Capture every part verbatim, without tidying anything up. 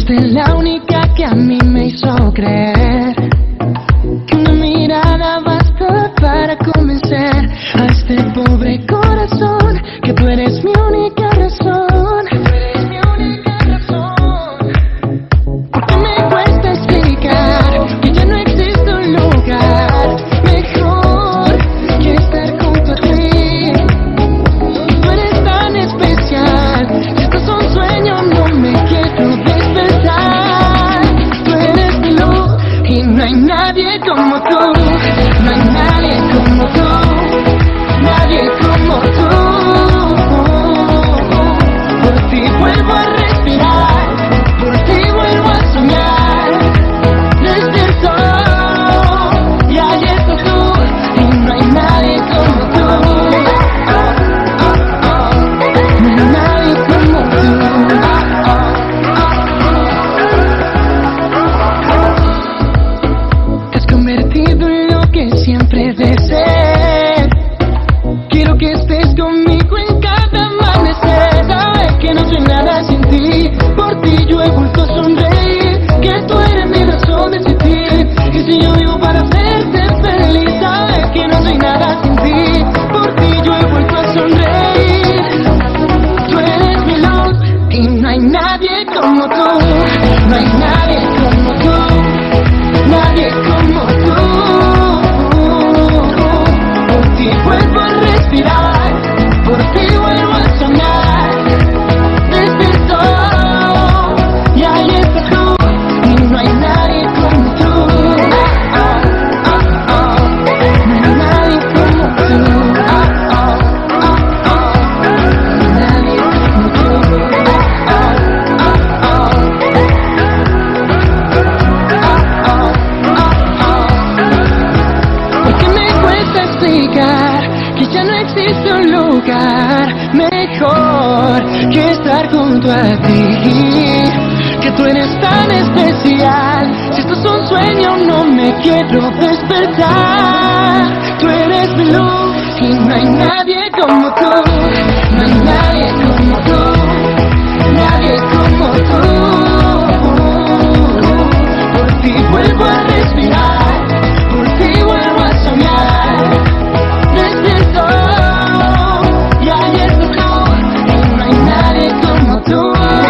Fuiste la única que a mí me hizo creer que una mirada basta para convencer a este pobre corazón que tú eres mi única razón. Tú eres mi única razón. Porque me cuesta explicar que ya no existe un lugar mejor que estar junto a ti. Tú eres tan especial. Si esto es un sueño, no me quiero despertar. Tú eres mi luz y no hay nadie como tú. No hay nadie como tú. Nadie como tú. Por ti vuelvo a respirar. Por ti vuelvo a soñar. Despierto y ahí estás tú. Y no hay nadie como tú. No hay nadie como tú. Te has convertido en lo que siempre deseé. Quiero que estés conmigo en cada amanecer. Sabes que no soy nada sin ti. Por ti yo he vuelto a sonreír. Que tú eres mi razón de existir. Y si yo vivo para hacerte feliz, sabes que no soy nada sin ti. Por ti yo he vuelto a sonreír. Tú eres mi luz y no hay nadie como tú. No hay nadie como tú. Nadie como tú. Por ti vuelvo a respirar. Por ti vuelvo a soñar. Despierto y ahí estás tú. Y no hay nadie como tú. No hay nadie como tú. No hay nadie como tú. Porque me cuesta explicar que ya no existe un lugar mejor que estar junto a ti. Que tú eres tan especial. Si esto es un sueño, no me quiero despertar. Tú eres mi luz y no hay nadie como tú. No hay nadie como tú. Nadie como tú. Por ti vuelvo a respirar. Por ti vuelvo a soñar. Despierto y ahí estás tú. Y no hay nadie como tú.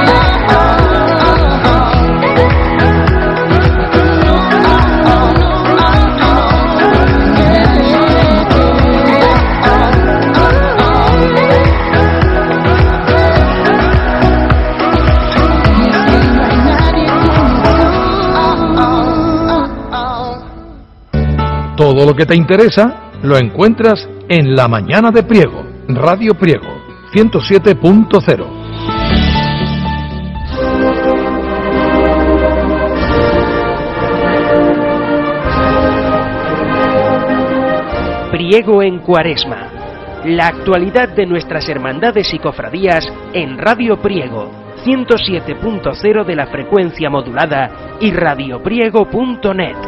Todo lo que te interesa lo encuentras en La Mañana de Priego, Radio Priego, ciento siete punto cero. Priego en Cuaresma. La actualidad de nuestras hermandades y cofradías en Radio Priego, ciento siete punto cero de la frecuencia modulada y radiopriego punto net.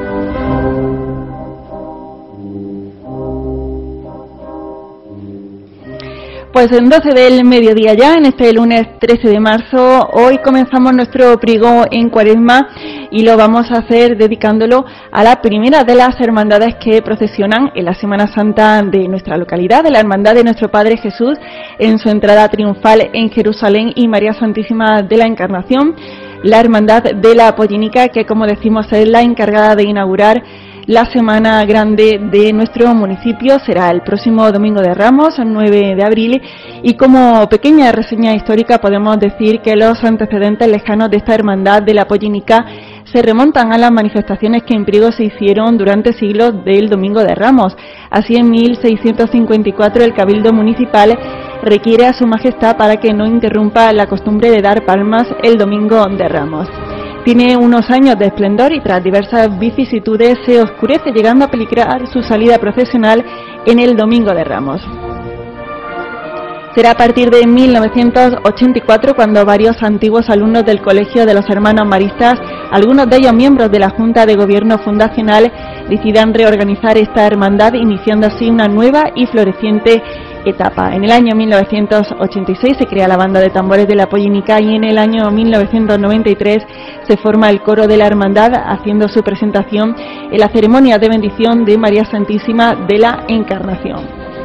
Pues en doce del mediodía ya, en este lunes trece de marzo, hoy comenzamos nuestro Priego en Cuaresma y lo vamos a hacer dedicándolo a la primera de las hermandades que procesionan en la Semana Santa de nuestra localidad, de la Hermandad de Nuestro Padre Jesús, en su entrada triunfal en Jerusalén y María Santísima de la Encarnación, la Hermandad de la Polínica, que como decimos es la encargada de inaugurar la Semana Grande de nuestro municipio. Será el próximo Domingo de Ramos, el nueve de abril, y como pequeña reseña histórica podemos decir que los antecedentes lejanos de esta hermandad de la Polínica se remontan a las manifestaciones que en Priego se hicieron durante siglos del Domingo de Ramos. Así, en mil seiscientos cincuenta y cuatro el Cabildo Municipal requiere a Su Majestad para que no interrumpa la costumbre de dar palmas el Domingo de Ramos. Tiene unos años de esplendor y tras diversas vicisitudes se oscurece, llegando a peligrar su salida procesional en el Domingo de Ramos. Será a partir de mil novecientos ochenta y cuatro cuando varios antiguos alumnos del Colegio de los Hermanos Maristas, algunos de ellos miembros de la Junta de Gobierno Fundacional, decidan reorganizar esta hermandad, iniciando así una nueva y floreciente etapa. En el año mil novecientos ochenta y seis se crea la banda de tambores de la Polínica y en el año mil novecientos noventa y tres se forma el coro de la Hermandad, haciendo su presentación en la ceremonia de bendición de María Santísima de la Encarnación.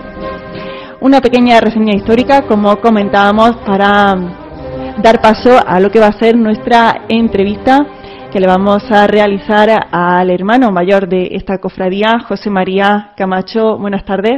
Una pequeña reseña histórica, como comentábamos, para dar paso a lo que va a ser nuestra entrevista que le vamos a realizar al hermano mayor de esta cofradía, José María Camacho. Buenas tardes.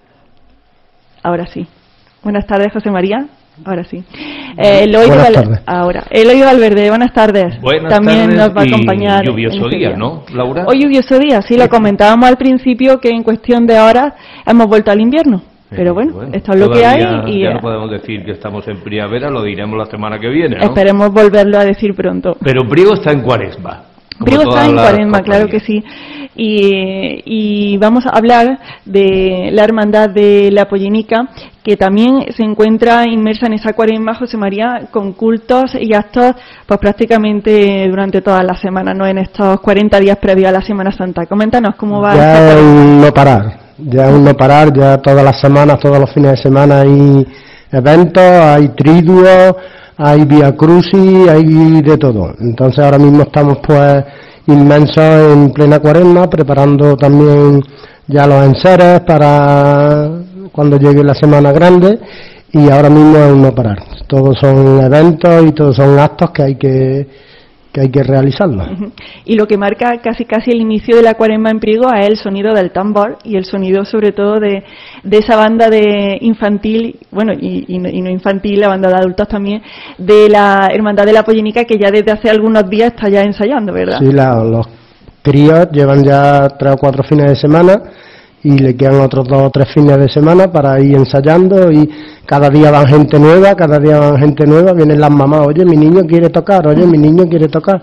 Ahora sí. Buenas tardes, José María. Ahora sí. Eh, Eloy buenas Val... tardes. Ahora. Eloy Valverde, buenas tardes. Buenas También tardes nos va a acompañar. Y lluvioso día, día, ¿no, Laura? Hoy lluvioso día, sí, lo comentábamos al principio que en cuestión de horas hemos vuelto al invierno. Pero bueno, bueno, esto es lo que hay y ya no podemos decir que estamos en primavera, lo diremos la semana que viene, ¿no? Esperemos volverlo a decir pronto. Pero Priego está en Cuaresma. Priego está en Cuaresma, claro que sí. Y, y vamos a hablar de la Hermandad de la Pollénica, que también se encuentra inmersa en esa Cuaresma, José María, con cultos y actos pues prácticamente durante toda la semana, no en estos cuarenta días previos a la Semana Santa. Coméntanos cómo va. Ya es un no parar. Ya es un no parar, ya todas las semanas, todos los fines de semana hay eventos, hay triduos, hay vía crucis, hay de todo. Entonces ahora mismo estamos pues inmensos en plena Cuaresma, preparando también ya los enseres para cuando llegue la Semana Grande, y ahora mismo es un no parar. Todos son eventos y todos son actos que hay que que hay que realizarlo. Y lo que marca casi casi el inicio de la Cuaresma en Priego es el sonido del tambor y el sonido sobre todo de, de esa banda de infantil, bueno, y, y, no, y no infantil, la banda de adultos también, de la Hermandad de la Pollénica, que ya desde hace algunos días está ya ensayando, ¿verdad? Sí, la, los críos llevan ya tres o cuatro fines de semana y le quedan otros dos o tres fines de semana para ir ensayando, y cada día van gente nueva, cada día van gente nueva, vienen las mamás, oye, mi niño quiere tocar, oye, mi niño quiere tocar,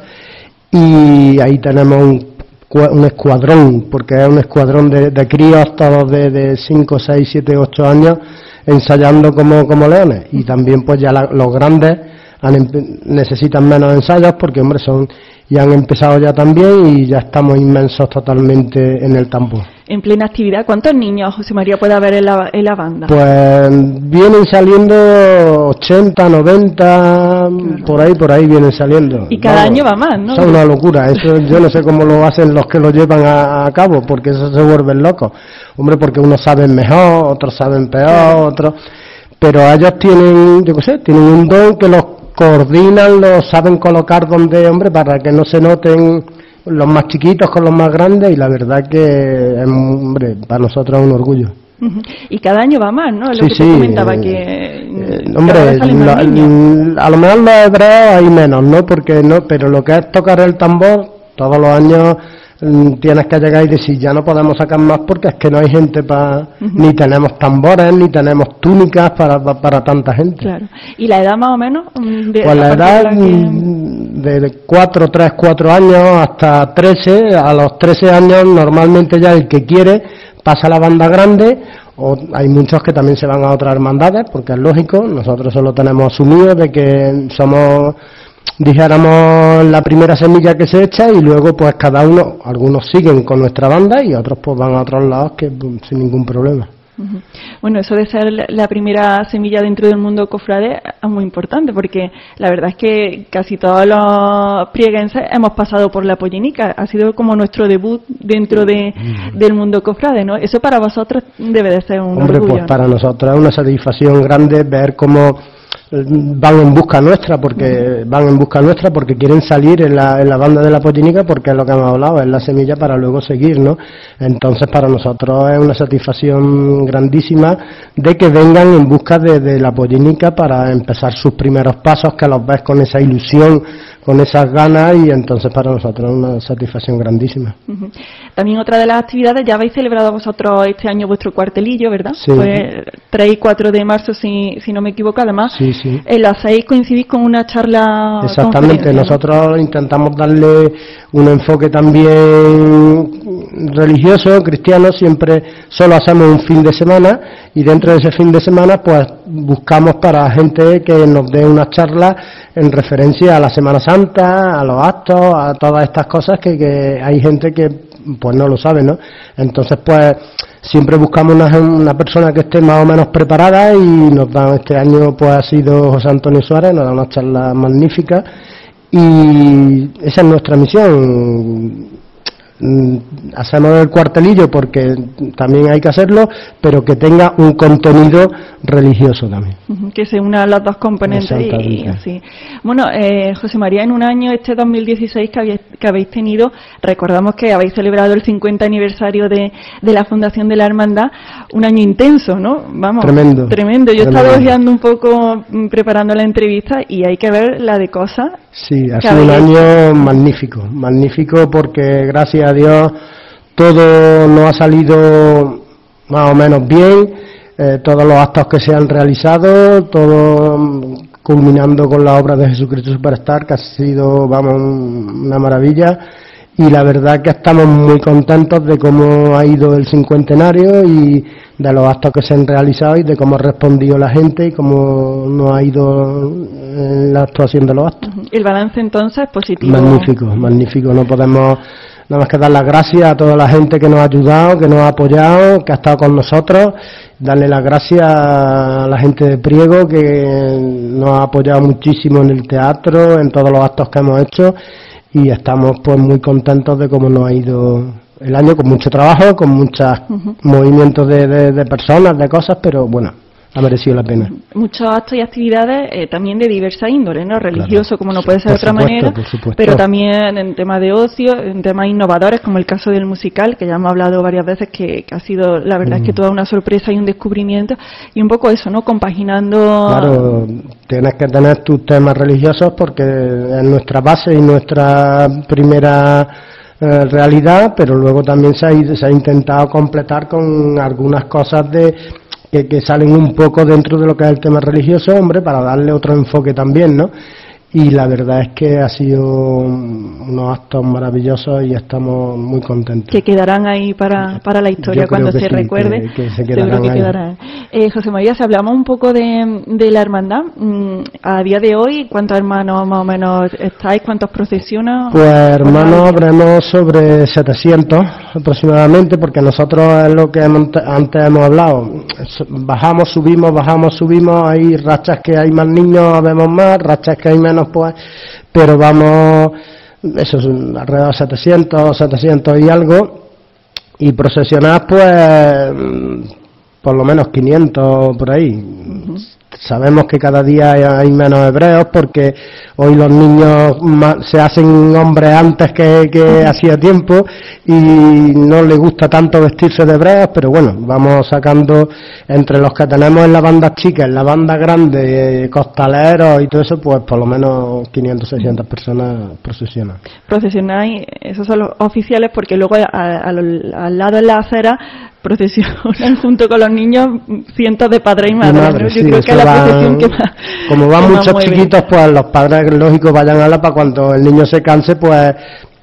y ahí tenemos un, un escuadrón, porque es un escuadrón de, de críos, todos de cinco, seis, siete, ocho años, ensayando como, como leones, y también pues ya la, los grandes han, necesitan menos ensayos, porque hombre, son ya han empezado ya también y ya estamos inmensos totalmente en el tambor. En plena actividad, ¿cuántos niños, José María, puede haber en la, en la banda? Pues vienen saliendo ochenta, noventa, claro. por ahí, por ahí vienen saliendo. Y cada Vamos, año va más, ¿no? Es una locura, eso yo no sé cómo lo hacen los que lo llevan a, a cabo, porque eso se vuelven locos. Hombre, porque unos saben mejor, otros saben peor, claro. otros... Pero ellos tienen, yo qué sé, tienen un don que los coordinan, los saben colocar donde, hombre, para que no se noten los más chiquitos con los más grandes, y la verdad que, hombre, para nosotros es un orgullo. Uh-huh. Y cada año va más, ¿no? Lo sí, que sí, te comentaba eh, que... Eh, hombre, lo, a lo mejor los hebreos hay menos, ¿no? Porque no, pero lo que es tocar el tambor, todos los años tienes que llegar y decir, ya no podemos sacar más porque es que no hay gente para, uh-huh. ni tenemos tambores, ni tenemos túnicas para, para, para tanta gente. Claro. ¿Y la edad más o menos? De, pues la edad de, la que... de cuatro, tres, cuatro años hasta trece, a los trece años normalmente ya el que quiere pasa a la banda grande, o hay muchos que también se van a otras hermandades, porque es lógico, nosotros solo tenemos asumido de que somos, dijéramos, la primera semilla que se echa, y luego pues cada uno, algunos siguen con nuestra banda y otros pues van a otros lados que sin ningún problema. Uh-huh. Bueno, eso de ser la primera semilla dentro del mundo cofrade es muy importante, porque la verdad es que casi todos los prieguenses hemos pasado por la Pollénica, ha sido como nuestro debut dentro de, uh-huh. del mundo cofrade, ¿no? Eso para vosotros debe de ser un Hombre, orgullo, pues ¿no? Para nosotros es una satisfacción grande ver cómo van en busca nuestra, porque van en busca nuestra porque quieren salir en la, en la banda de la Pollénica, porque es lo que hemos hablado, es la semilla para luego seguir, ¿no? Entonces para nosotros es una satisfacción grandísima de que vengan en busca de, de la Pollénica para empezar sus primeros pasos, que los ves con esa ilusión, con esas ganas, y entonces para nosotros es una satisfacción grandísima. Uh-huh. También otra de las actividades, ya habéis celebrado vosotros este año vuestro cuartelillo, ¿verdad? Sí. Pues tres y cuatro de marzo, si, si no me equivoco, además. Sí, sí. En las seis coincidís con una charla. Exactamente, nosotros ¿no? intentamos darle un enfoque también religioso, cristiano, siempre solo hacemos un fin de semana, y dentro de ese fin de semana pues buscamos para gente que nos dé una charla en referencia a la Semana Santa, a los actos, a todas estas cosas que, que hay gente que pues no lo sabe, ¿no? Entonces, pues siempre buscamos una, una persona que esté más o menos preparada, y nos dan, este año pues ha sido José Antonio Suárez, nos da una charla magnífica, y esa es nuestra misión. Hacemos el cuartelillo porque también hay que hacerlo, pero que tenga un contenido religioso también. Que se unan las dos componentes y, y así. Bueno, eh, José María, en un año, este dos mil dieciséis que habéis, que habéis tenido, recordamos que habéis celebrado el cincuenta aniversario de, de la Fundación de la Hermandad, un año intenso, ¿no? Vamos, tremendo. Tremendo. Yo he tremendo. estado ojeando un poco, preparando la entrevista, y hay que ver la de cosas. Sí, ha sido un año magnífico, magnífico porque gracias a Dios todo nos ha salido más o menos bien, eh, todos los actos que se han realizado, todo culminando con la obra de Jesucristo Superstar, que ha sido, vamos, una maravilla, y la verdad que estamos muy contentos de cómo ha ido el cincuentenario y de los actos que se han realizado y de cómo ha respondido la gente y cómo nos ha ido en la actuación de los actos. El balance entonces positivo. Magnífico, magnífico, no podemos nada más que dar las gracias a toda la gente que nos ha ayudado, que nos ha apoyado, que ha estado con nosotros, darle las gracias a la gente de Priego que nos ha apoyado muchísimo en el teatro, en todos los actos que hemos hecho, y estamos pues muy contentos de cómo nos ha ido el año, con mucho trabajo, con muchos uh-huh. movimientos de, de, de personas, de cosas, pero bueno, ha merecido la pena. Muchos actos y actividades eh, también de diversa índole, ¿no? Religioso, claro, como no puede ser de otra supuesto, manera, por supuesto. Pero también en temas de ocio, en temas innovadores, como el caso del musical, que ya hemos hablado varias veces, que, que ha sido, la verdad mm. es que toda una sorpresa y un descubrimiento, y un poco eso, ¿no? Compaginando... Claro, tienes que tener tus temas religiosos porque es nuestra base y nuestra primera eh, realidad, pero luego también se ha, se ha intentado completar con algunas cosas de... Que, que salen un poco dentro de lo que es el tema religioso, hombre, para darle otro enfoque también, ¿no? Y la verdad es que ha sido unos actos maravillosos y estamos muy contentos. Que quedarán ahí para, para la historia cuando se sí, recuerde. Que, que se seguro que ahí. quedarán. Eh, José María, si hablamos un poco de, de la hermandad, a día de hoy, ¿cuántos hermanos más o menos estáis? ¿Cuántos procesionan? Pues hermanos habremos sobre setecientos aproximadamente, porque nosotros es lo que hemos, antes hemos hablado. Bajamos, subimos, bajamos, subimos. Hay rachas que hay más niños, vemos más, rachas que hay menos, pues, pero vamos, eso es alrededor de setecientos, setecientos y algo, y procesionar pues por lo menos quinientos por ahí. Uh-huh. Sabemos que cada día hay menos hebreos porque hoy los niños se hacen hombres antes que, que uh-huh. hacía tiempo y no les gusta tanto vestirse de hebreos, pero bueno, vamos sacando entre los que tenemos en la banda chica, en la banda grande, costaleros y todo eso, pues por lo menos quinientas, seiscientas personas procesionan. Procesionáis, esos son los oficiales, porque luego a, a, a, al lado en la acera procesionan junto con los niños cientos de padres y madres. Madre, ¿no? Yo sí, creo que es la van, procesión que más, como van que muchos más chiquitos, pues los padres, lógico, vayan a la para cuando el niño se canse, pues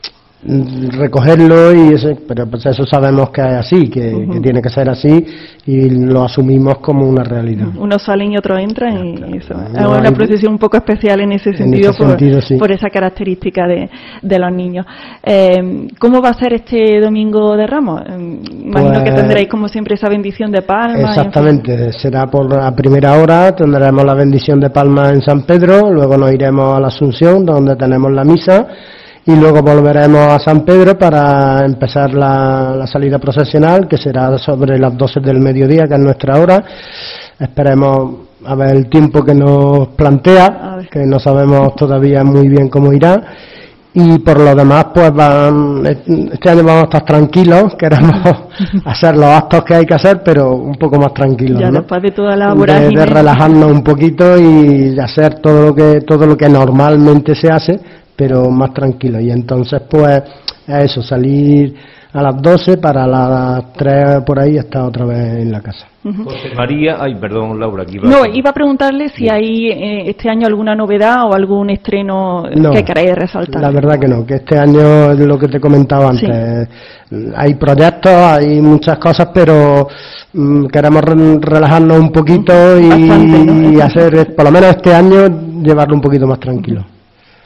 recogerlo, y eso, pero pues eso sabemos que es así, que, uh-huh. que tiene que ser así, y lo asumimos como una realidad. Unos salen y otros entran, y eso no es una hay, procesión un poco especial en ese sentido, en ese por, sentido sí. por esa característica de, de los niños. Eh, ¿Cómo va a ser este Domingo de Ramos? Eh, imagino pues, que tendréis como siempre esa bendición de palma. Exactamente, será por la primera hora, tendremos la bendición de palma en San Pedro, luego nos iremos a la Asunción, donde tenemos la misa, y luego volveremos a San Pedro para empezar la, la salida procesional, que será sobre las doce del mediodía, que es nuestra hora. Esperemos a ver el tiempo que nos plantea, que no sabemos todavía muy bien cómo irá. Y por lo demás, pues van, este año vamos a estar tranquilos, queremos hacer los actos que hay que hacer, pero un poco más tranquilos, ya, ¿no? Después de toda la vorágine. De, de relajarnos un poquito y hacer todo lo que todo lo que normalmente se hace, pero más tranquilo. Y entonces pues eso, salir a las doce para las tres por ahí estar otra vez en la casa. Uh-huh. José María, ay perdón Laura, aquí iba No, a... iba a preguntarle si hay eh, este año alguna novedad o algún estreno no, que queráis resaltar. La verdad que no, que este año es lo que te comentaba antes. Sí. Hay proyectos, hay muchas cosas, pero mm, queremos re- relajarnos un poquito uh-huh. y, Bastante, ¿no? y hacer, por lo menos este año, llevarlo un poquito más tranquilo.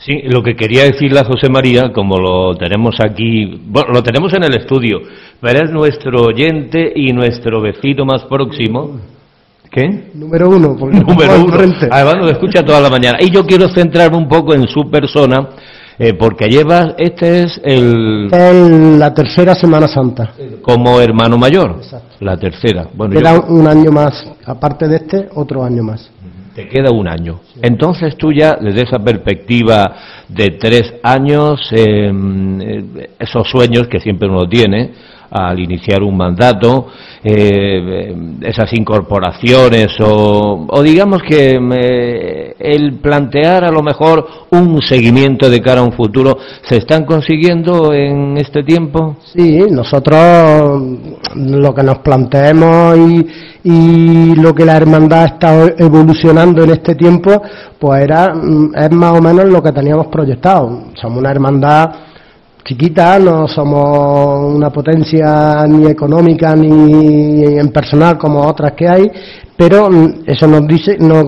Sí, lo que quería decirle a José María, como lo tenemos aquí, bueno, lo tenemos en el estudio, pero es nuestro oyente y nuestro vecino más próximo. ¿Qué? Número uno. Porque Número uno. Además nos escucha toda la mañana. Y yo quiero centrarme un poco en su persona, eh, porque lleva, este es el... Es la tercera Semana Santa. Como hermano mayor. Exacto. La tercera. Bueno, Queda yo... un año más, aparte de este, otro año más. Te queda un año. Entonces tú ya, desde esa perspectiva de tres años, eh, esos sueños que siempre uno tiene al iniciar un mandato, eh, esas incorporaciones o, o digamos que eh, el plantear a lo mejor un seguimiento de cara a un futuro, ¿se están consiguiendo en este tiempo? Sí, nosotros lo que nos planteemos y, y lo que la hermandad está evolucionando en este tiempo, pues era es más o menos lo que teníamos proyectado. Somos una hermandad chiquita, no somos una potencia ni económica ni en personal como otras que hay, pero eso nos dice, no,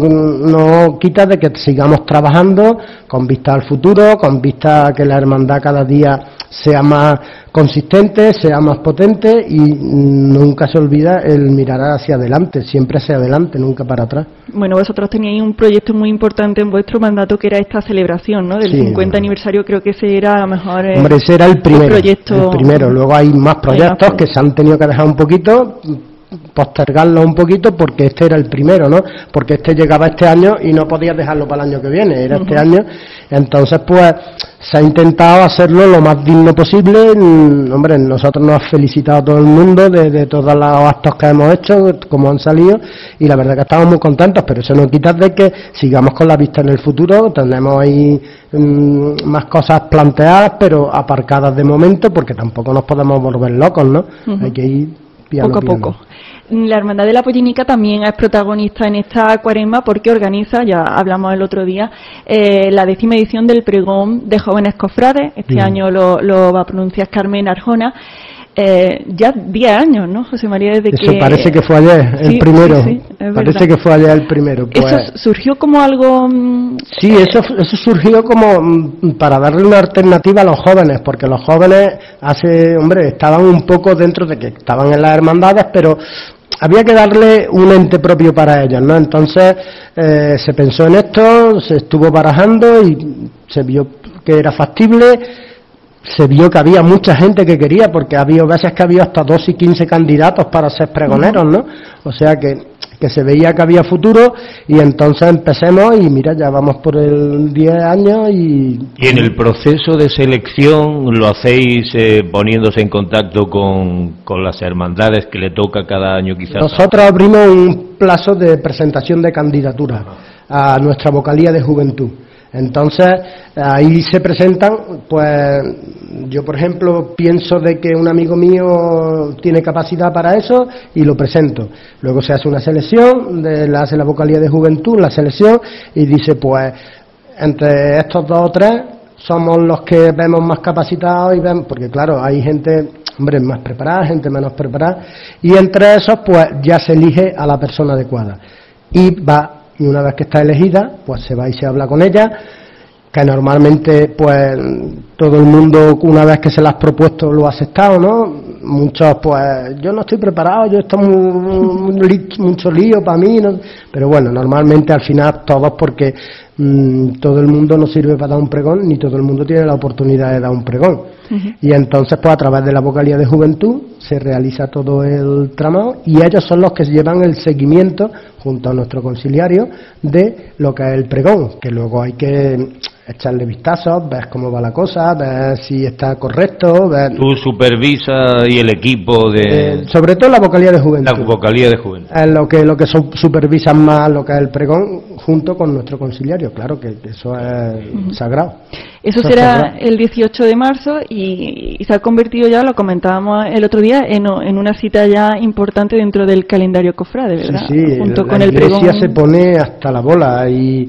no quita de que sigamos trabajando con vista al futuro, con vista a que la hermandad cada día sea más consistente, sea más potente y nunca se olvida el mirar hacia adelante, siempre hacia adelante, nunca para atrás. Bueno, vosotros teníais un proyecto muy importante en vuestro mandato que era esta celebración, ¿no? Del sí, cincuenta aniversario, creo que ese era a lo mejor el, Hombre, ese era el primero, el proyecto. El primero, luego hay más proyectos hay más... que se han tenido que dejar un poquito, postergarlo un poquito porque este era el primero, ¿no? Porque este llegaba este año y no podías dejarlo para el año que viene, era uh-huh. este año, entonces pues se ha intentado hacerlo lo más digno posible. Hombre, nosotros nos ha felicitado todo el mundo de, de todos los actos que hemos hecho, como han salido, y la verdad que estamos muy contentos, pero eso no quita de que sigamos con la vista en el futuro. Tenemos ahí mmm, más cosas planteadas, pero aparcadas de momento, porque tampoco nos podemos volver locos, ¿no? Uh-huh. Hay que ir piano, poco a piano. poco. La Hermandad de la Pollénica también es protagonista en esta cuaresma porque organiza, ya hablamos el otro día, eh, la décima edición del pregón de jóvenes cofrades. Este Bien. año lo, lo va a pronunciar Carmen Arjona. Eh, ya diez años, ¿no, José María? Desde Eso que... parece que fue ayer, el sí, primero. Sí, sí, parece que fue ayer el primero. Pues... ¿Eso surgió como algo...? Sí, eso, eso surgió como para darle una alternativa a los jóvenes, porque los jóvenes hace, hombre, estaban un poco dentro de que estaban en las hermandades, pero había que darle un ente propio para ellos, ¿no? Entonces eh, se pensó en esto, se estuvo barajando y se vio que era factible. Se vio que había mucha gente que quería, porque había veces que había hasta dos y quince candidatos para ser pregoneros, ¿no? O sea que, que se veía que había futuro, y entonces empecemos y mira, ya vamos por el diez años y... Y en el proceso de selección lo hacéis eh, poniéndose en contacto con, con las hermandades que le toca cada año quizás. Nosotros abrimos un plazo de presentación de candidaturas a nuestra vocalía de juventud. Entonces, ahí se presentan, pues yo por ejemplo pienso de que un amigo mío tiene capacidad para eso y lo presento. Luego se hace una selección, de, la hace la vocalía de juventud, la selección, y dice pues entre estos dos o tres somos los que vemos más capacitados y vemos, porque claro, hay gente, hombre, más preparada, gente menos preparada, y entre esos pues ya se elige a la persona adecuada. Y va... Y una vez que está elegida, pues se va y se habla con ella, que normalmente pues todo el mundo una vez que se la has propuesto lo ha aceptado, ¿no? Muchos pues yo no estoy preparado, yo estoy muy, muy, mucho lío para mí, ¿no? Pero bueno, normalmente al final todos, porque mmm, todo el mundo no sirve para dar un pregón, ni todo el mundo tiene la oportunidad de dar un pregón. Uh-huh. Y entonces pues a través de la vocalía de juventud se realiza todo el tramado y ellos son los que llevan el seguimiento junto a nuestro conciliario de lo que es el pregón, que luego hay que echarle vistazos, ver cómo va la cosa, ver si está correcto, ver... Tú supervisas y el equipo de... Eh, sobre todo la vocalía de juventud. La vocalía de juventud. Es lo que, lo que supervisan más lo que es el pregón junto con nuestro conciliario, claro que eso es uh-huh. sagrado. Eso, eso será sagrado. El dieciocho de marzo y, y se ha convertido ya, lo comentábamos el otro día, en, en una cita ya importante dentro del calendario cofrade, ¿verdad? Sí, sí, junto la con el iglesia pregón... se pone hasta la bola y...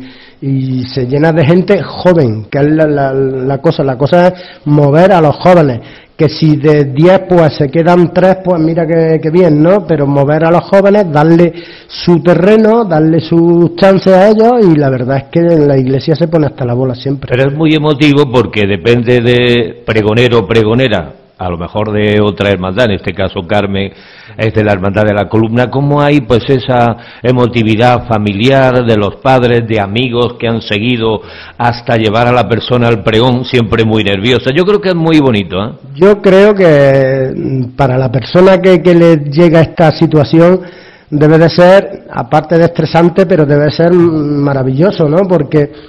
y se llena de gente joven, que es la, la, la cosa, la cosa es mover a los jóvenes, que si de diez pues se quedan tres, pues mira que, que bien, ¿no? Pero mover a los jóvenes, darle su terreno, darle sus chances a ellos, y la verdad es que en la iglesia se pone hasta la bola siempre. Pero es muy emotivo porque depende de pregonero o pregonera, a lo mejor de otra hermandad, en este caso Carmen es de la hermandad de la columna, cómo hay pues esa emotividad familiar de los padres, de amigos que han seguido hasta llevar a la persona al pregón, siempre muy nerviosa. Yo creo que es muy bonito, ¿eh? Yo creo que para la persona que, que le llega esta situación debe de ser, aparte de estresante, pero debe ser maravilloso, ¿no? Porque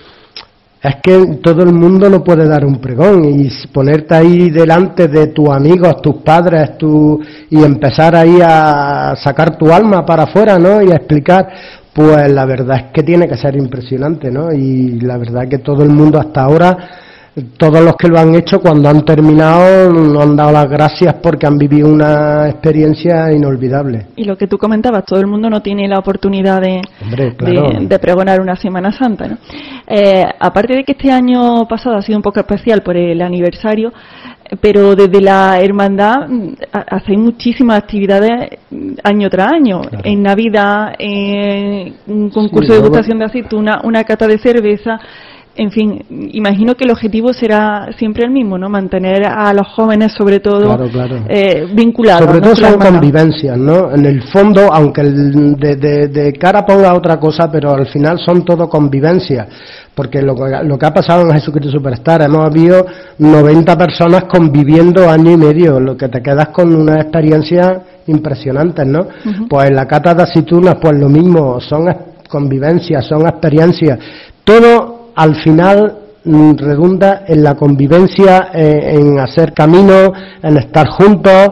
es que todo el mundo no puede dar un pregón, y ponerte ahí delante de tus amigos, tus padres, tu, y empezar ahí a sacar tu alma para afuera, ¿no? Y a explicar, pues la verdad es que tiene que ser impresionante, ¿no? Y la verdad que todo el mundo hasta ahora, todos los que lo han hecho, cuando han terminado, nos han dado las gracias porque han vivido una experiencia inolvidable. Y lo que tú comentabas, todo el mundo no tiene la oportunidad de, Hombre, claro. de, de pregonar una Semana Santa, ¿no? Eh, aparte de que este año pasado ha sido un poco especial por el aniversario, pero desde la hermandad hacéis muchísimas actividades año tras año. Claro. En Navidad, en un concurso sí, de degustación de aceituna, una cata de cerveza. En fin, imagino que el objetivo será siempre el mismo, ¿no? Mantener a los jóvenes, sobre todo, claro, claro. Eh, vinculados. Sobre ¿no? todo son convivencias, ¿no? En el fondo, aunque el de, de, de cara ponga otra cosa, pero al final son todo convivencias. Porque lo, lo que ha pasado en Jesucristo Superstar, hemos habido noventa personas conviviendo año y medio, lo que te quedas con una experiencia impresionantes, ¿no? Uh-huh. Pues en la cata de aceitunas, pues lo mismo, son convivencias, son experiencias. Todo al final redunda en la convivencia, eh, en hacer camino, en estar juntos,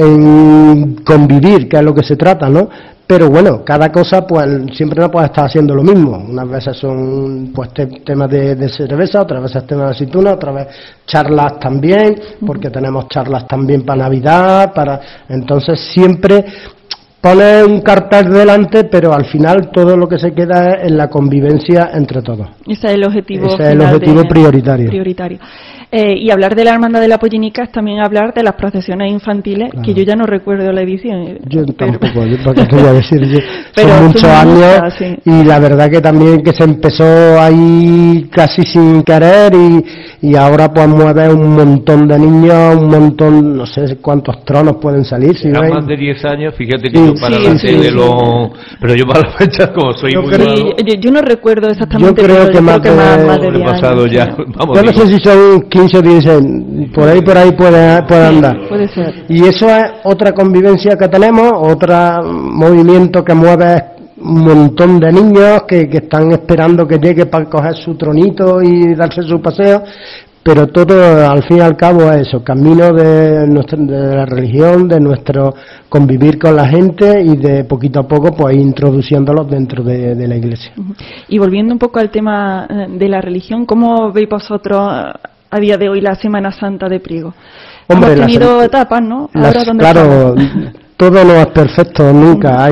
en convivir, que es lo que se trata, ¿no? Pero bueno, cada cosa pues siempre no puede estar haciendo lo mismo. Unas veces son pues te, temas de, de cerveza, otras veces temas de aceituna, otras veces charlas también, porque tenemos charlas también para Navidad, para entonces siempre pone un cartel delante, pero al final todo lo que se queda es en la convivencia entre todos. Ese es el objetivo. Ese es el objetivo de, prioritario. prioritario. Eh, y hablar de la Hermandad de la Pollénica es también hablar de las procesiones infantiles, claro. Que yo ya no recuerdo la edición. Yo pero, tampoco, yo para qué te voy a decir, yo, pero son muchos años, muchas, sí. Y la verdad que también que se empezó ahí casi sin querer y, y ahora pues mueve un montón de niños, un montón, no sé cuántos tronos pueden salir. Si ¿no? Más de diez años, fíjate que sí, yo para sí, la sí, tele sí, lo... Pero yo para la fecha como soy yo muy creo, malo... yo, yo no recuerdo exactamente, yo creo pero que, yo más, creo que de, más, más de diez pasado años, ya, sí. vamos, yo no sé si son quince o dieciséis, por ahí por ahí puede, puede sí, andar. Puede ser. Y eso es otra convivencia que tenemos, otro movimiento que mueve un montón de niños que, que están esperando que llegue para coger su tronito y darse su paseo, pero todo al fin y al cabo es eso, camino de, nuestra, de la religión, de nuestro convivir con la gente y de poquito a poco pues introduciéndolos dentro de, de la iglesia. Y volviendo un poco al tema de la religión, ¿cómo veis vosotros a día de hoy la Semana Santa de Priego? Hombre, hemos tenido las, etapas, ¿no? Las, Ahora, ¿dónde claro, estamos? Todo no es perfecto nunca,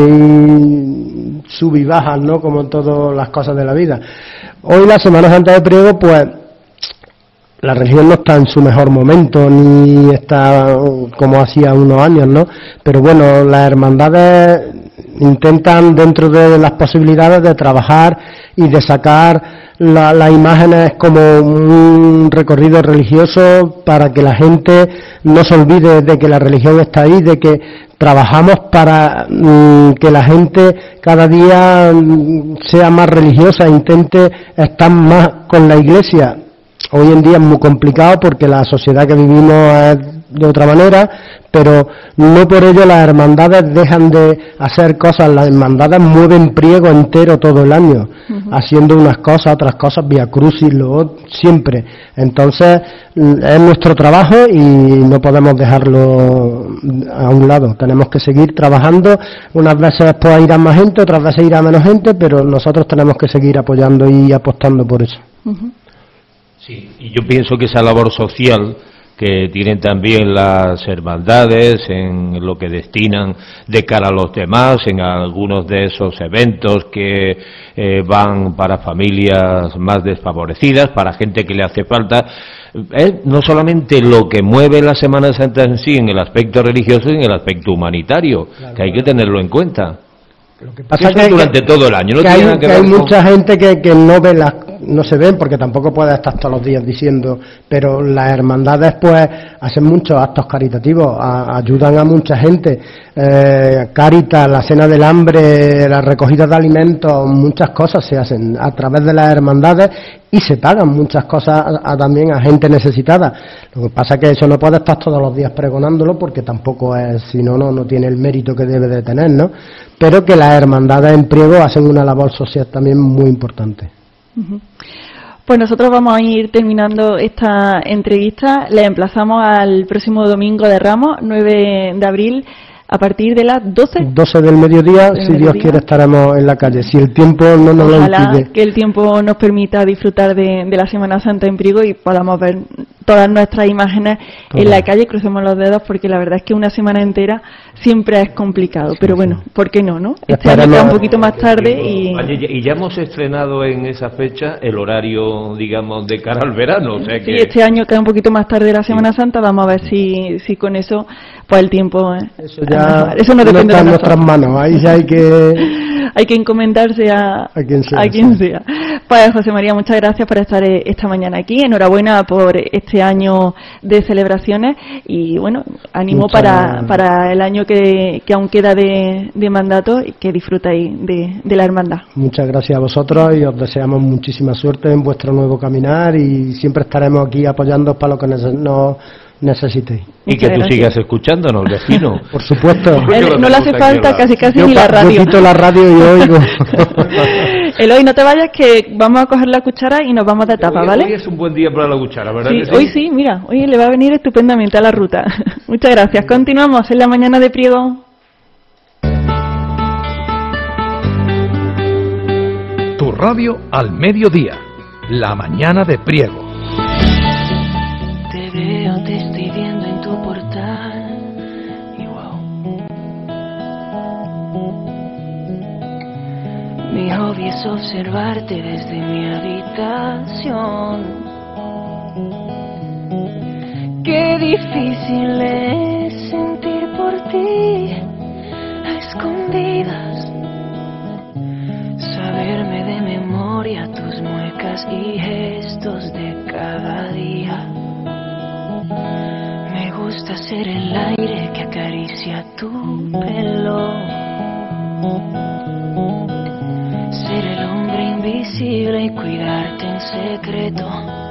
hay sub y bajas, ¿no? Como en todas las cosas de la vida. Hoy la Semana Santa de Priego, pues la religión no está en su mejor momento, ni está como hacía unos años, ¿no? Pero bueno, las hermandades intentan dentro de las posibilidades de trabajar y de sacar la, las imágenes como un recorrido religioso para que la gente no se olvide de que la religión está ahí, de que trabajamos para mm, que la gente cada día mm, sea más religiosa, intente estar más con la iglesia. Hoy en día es muy complicado porque la sociedad que vivimos es de otra manera, pero no por ello las hermandades dejan de hacer cosas. Las hermandades mueven Priego entero todo el año, uh-huh. haciendo unas cosas, otras cosas, vía crucis, lo siempre. Entonces es nuestro trabajo y no podemos dejarlo a un lado. Tenemos que seguir trabajando. Unas veces pues irá más gente, otras veces irá menos gente, pero nosotros tenemos que seguir apoyando y apostando por eso. Uh-huh. Sí, y yo pienso que esa labor social que tienen también las hermandades, en lo que destinan de cara a los demás, en algunos de esos eventos que eh, van para familias más desfavorecidas, para gente que le hace falta. Es no solamente lo que mueve la Semana Santa en sí, en el aspecto religioso y en el aspecto humanitario, claro, que hay que tenerlo en cuenta. Lo que pasa es que durante que, todo el año, ¿no? Que hay, que que hay mucha gente que, que no ve las, no se ven porque tampoco puede estar todos los días diciendo, pero las hermandades pues hacen muchos actos caritativos, a, ayudan a mucha gente, eh, Cáritas, la cena del hambre, la recogida de alimentos, muchas cosas se hacen a través de las hermandades y se pagan muchas cosas a, a, también a gente necesitada. Lo que pasa es que eso no puede estar todos los días pregonándolo porque tampoco es, si no, no, no tiene el mérito que debe de tener, ¿no? Pero que las hermandades en Priego hacen una labor social también muy importante. Uh-huh. Pues nosotros vamos a ir terminando esta entrevista. Le emplazamos al próximo domingo de Ramos, nueve de abril, a partir de las doce. doce del mediodía, del si mediodía. Dios quiere estaremos en la calle, si el tiempo no nos Ojalá lo impide. Que el tiempo nos permita disfrutar de, de la Semana Santa en Priego y podamos ver todas nuestras imágenes Todo. en la calle, crucemos los dedos porque la verdad es que una semana entera siempre es complicado, sí, pero bueno, sí. ¿por qué no, no? Este año queda un poquito más tarde y... Y ya hemos estrenado en esa fecha el horario, digamos, de cara al verano, o sea que... Sí, este año queda un poquito más tarde la Semana sí. Santa, vamos a ver si, si con eso, pues el tiempo... Eso ya eso no, depende no está en nuestras manos, ahí ya hay que... hay que encomendarse a, a quien sea. A quien sea. Pues José María, muchas gracias por estar esta mañana aquí, enhorabuena por este año de celebraciones y bueno, ánimo para, para el año que, que aún queda de, de mandato y que disfrutáis de, de la hermandad. Muchas gracias a vosotros y os deseamos muchísima suerte en vuestro nuevo caminar y siempre estaremos aquí apoyándoos para lo que nos necesitéis. Y que tú gracias. sigas escuchándonos, vecino. Por supuesto. Él, no le hace falta casi casi yo, ni la radio. Yo quito la radio y oigo. Eloy, no te vayas que vamos a coger la cuchara y nos vamos de etapa, hoy, ¿vale? Hoy es un buen día para la cuchara, ¿verdad? Sí, que sí? Hoy sí, mira, hoy le va a venir estupendamente a la ruta. Muchas gracias. Continuamos en la mañana de Priego. Tu radio al mediodía, la mañana de Priego. Te veo, te estoy viendo en tu portal y wow. Mi hobby es observarte desde mi habitación. Qué difícil es sentir por ti a escondidas, saberme de memoria tus muecas y gestos de cada día. Me gusta ser el aire que acaricia tu pelo, ser el hombre invisible y cuidarte en secreto.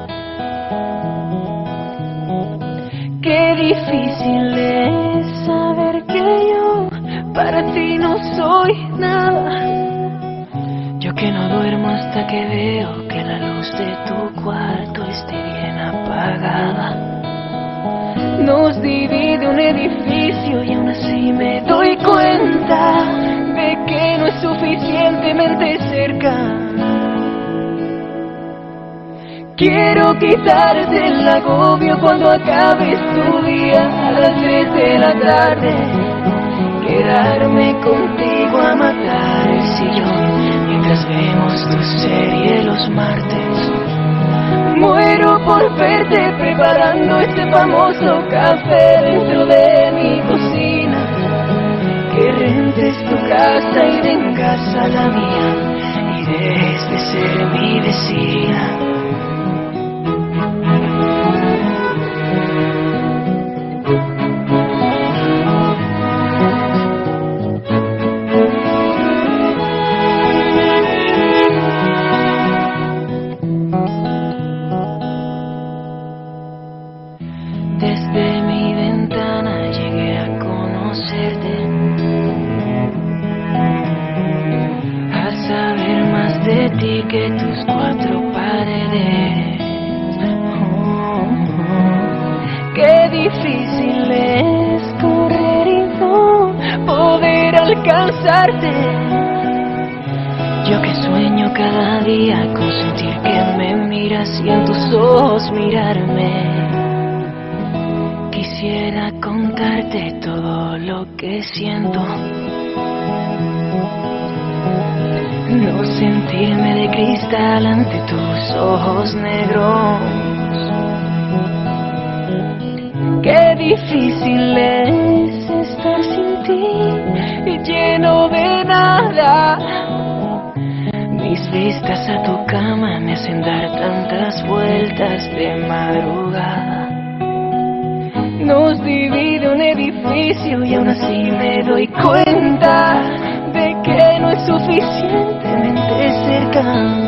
Qué difícil es saber que yo para ti no soy nada. Yo que no duermo hasta que veo que la luz de tu cuarto esté bien apagada. Nos divide un edificio y aún así me doy cuenta de que no es suficientemente cerca. Quiero quitarte el agobio cuando acabes tu día a las tres de la tarde. Quedarme contigo a matar el sillón mientras vemos tu serie los martes. Muero por verte preparando este famoso café dentro de mi cocina. Que rentes tu casa y vengas a la mía y dejes de ser mi vecina. Que tus cuatro paredes. Oh, oh. Qué difícil es correr y no poder alcanzarte. Yo que sueño cada día con sentir que me miras y en tus ojos mirarme. contarte todo lo que siento. No sentirme de cristal ante tus ojos negros. Qué difícil es estar sin ti, lleno de nada. Mis vistas a tu cama me hacen dar tantas vueltas de madrugada. Nos divide un edificio y aún así me doy cuenta de que no es suficientemente cerca.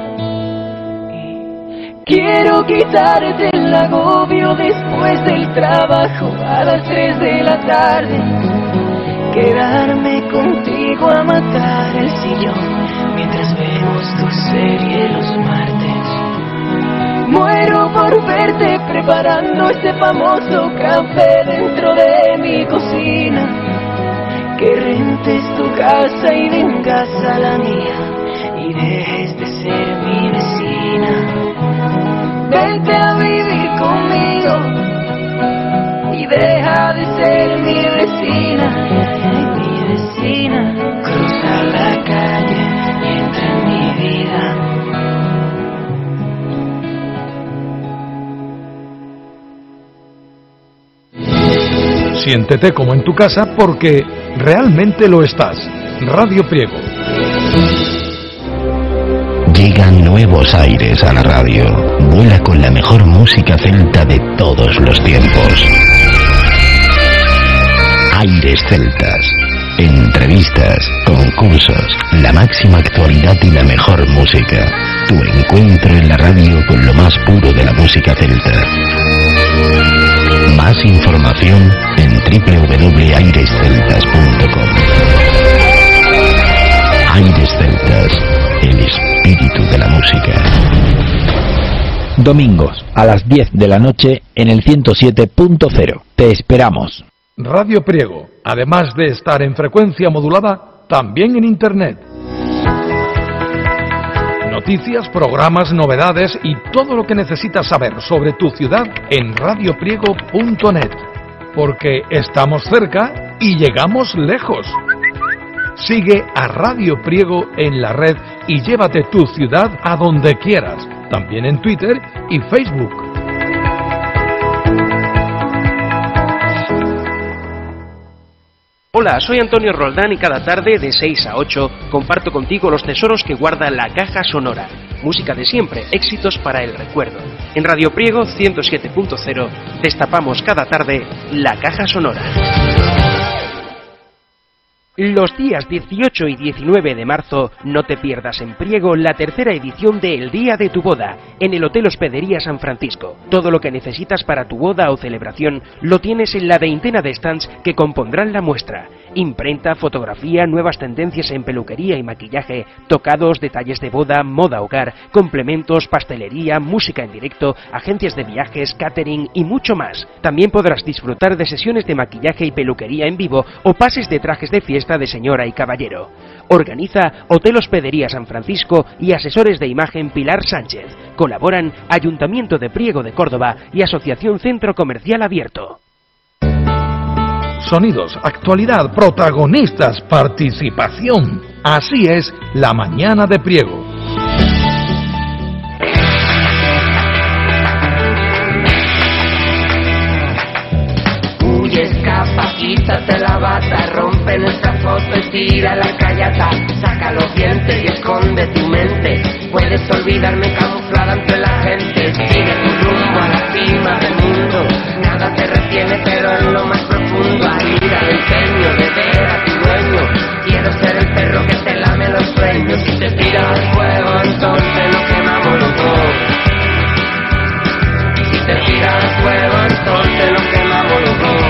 Quiero quitarte el agobio después del trabajo a las tres de la tarde. Quedarme contigo a matar el sillón mientras vemos tu serie los martes. Muero por verte preparando este famoso café dentro de mi cocina. Que rentes tu casa y vengas a la mía y dejes de ser mi vecina. Vente a vivir conmigo y deja de ser mi vecina. Mi vecina, cruza la calle y entra en mi vida. Siéntete como en tu casa porque realmente lo estás. Radio Priego. Llegan nuevos aires a la radio. Vuela con la mejor música celta de todos los tiempos. Aires celtas. Entrevistas, concursos, la máxima actualidad y la mejor música. Tu encuentro en la radio con lo más puro de la música celta. Más información en doble u doble u doble u punto aires celtas punto com. Aires Celtas, el espíritu de la música. Domingos a las diez de la noche en el ciento siete punto cero. Te esperamos. Radio Priego, además de estar en frecuencia modulada, también en Internet. Noticias, programas, novedades y todo lo que necesitas saber sobre tu ciudad en radio priego punto net. Porque estamos cerca y llegamos lejos. Sigue a Radio Priego en la red y llévate tu ciudad a donde quieras, también en Twitter y Facebook. Hola, soy Antonio Roldán y cada tarde de seis a ocho comparto contigo los tesoros que guarda la caja sonora. Música de siempre, éxitos para el recuerdo. En Radio Priego ciento siete punto cero destapamos cada tarde la caja sonora. Los días dieciocho y diecinueve de marzo no te pierdas en Priego la tercera edición de El Día de tu Boda en el Hotel Hospedería San Francisco. Todo lo que necesitas para tu boda o celebración lo tienes en la veintena de stands que compondrán la muestra. Imprenta, fotografía, nuevas tendencias en peluquería y maquillaje, tocados, detalles de boda, moda hogar, complementos, pastelería, música en directo, agencias de viajes, catering y mucho más. También podrás disfrutar de sesiones de maquillaje y peluquería en vivo o pases de trajes de fiesta de señora y caballero. Organiza Hotel Hospedería San Francisco y asesores de imagen Pilar Sánchez. Colaboran Ayuntamiento de Priego de Córdoba y Asociación Centro Comercial Abierto. Sonidos, actualidad, protagonistas, participación. Así es la mañana de Priego. Escapa, quítate la bata, rompe nuestra foto, estira la callata, saca los dientes y esconde tu mente. Puedes olvidarme camuflada ante la gente, sigue tu rumbo a la cima del mundo. Nada te retiene, pero en lo más profundo hay ira de empeño de ver a tu dueño. Quiero ser el perro que te lame los sueños. Si te tiras al fuego, entonces nos quemamos los dos. Si te tiras al fuego, entonces nos quemamos los dos.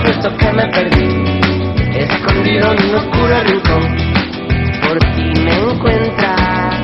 besos que me perdí, escondido en un oscuro rincón, por ti me encuentras.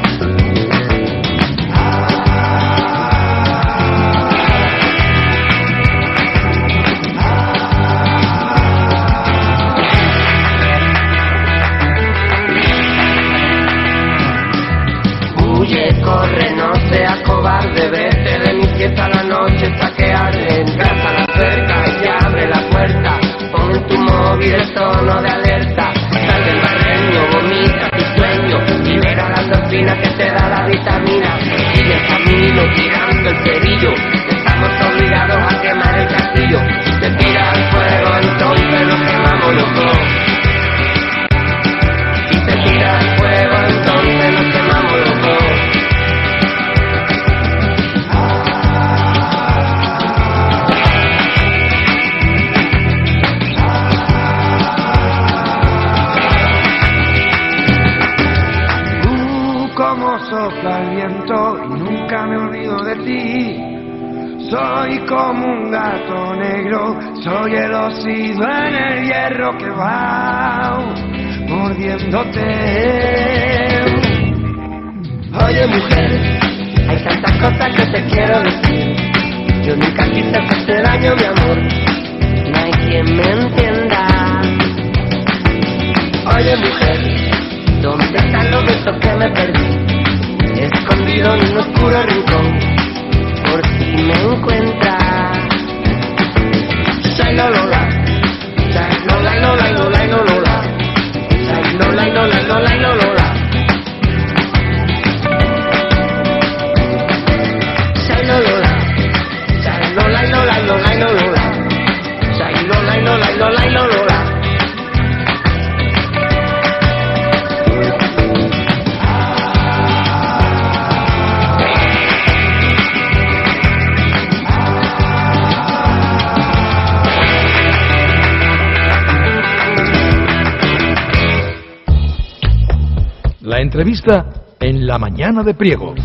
Huye, corre, no seas cobarde, vete de mi fiesta a la noche hasta que arde. Entras a la cerca y abre la puerta, pon en tu móvil el tono de alerta. Sal del barreño, vomita tu sueño, libera la endorfina que te da la vitamina. Sigue el camino tirando el cerillo, estamos obligados a quemar el castillo. Si te tiras al fuego entonces nos quemamos los dos. Si te tiras al fuego entonces nos quemamos los dos. Sopla el viento y nunca me olvido de ti. Soy como un gato negro, soy el osido en el hierro que va mordiéndote. Oye mujer, hay tantas cosas que te quiero decir. Yo nunca quise hacerte daño, mi amor, no hay quien me entienda. Oye mujer, ¿dónde están los besos que me perdí? Escondido en un oscuro rincón, por ti me encuentras. Shai Lola, Shai Lola, Lola, Lola, Lola, Shai Lola, Lola, Lola, Lola, Shai Lola, Shai Lola, Lola, Lola, Lola, Shai Lola, Lola, Lola, Lola. La entrevista en la mañana de Priego.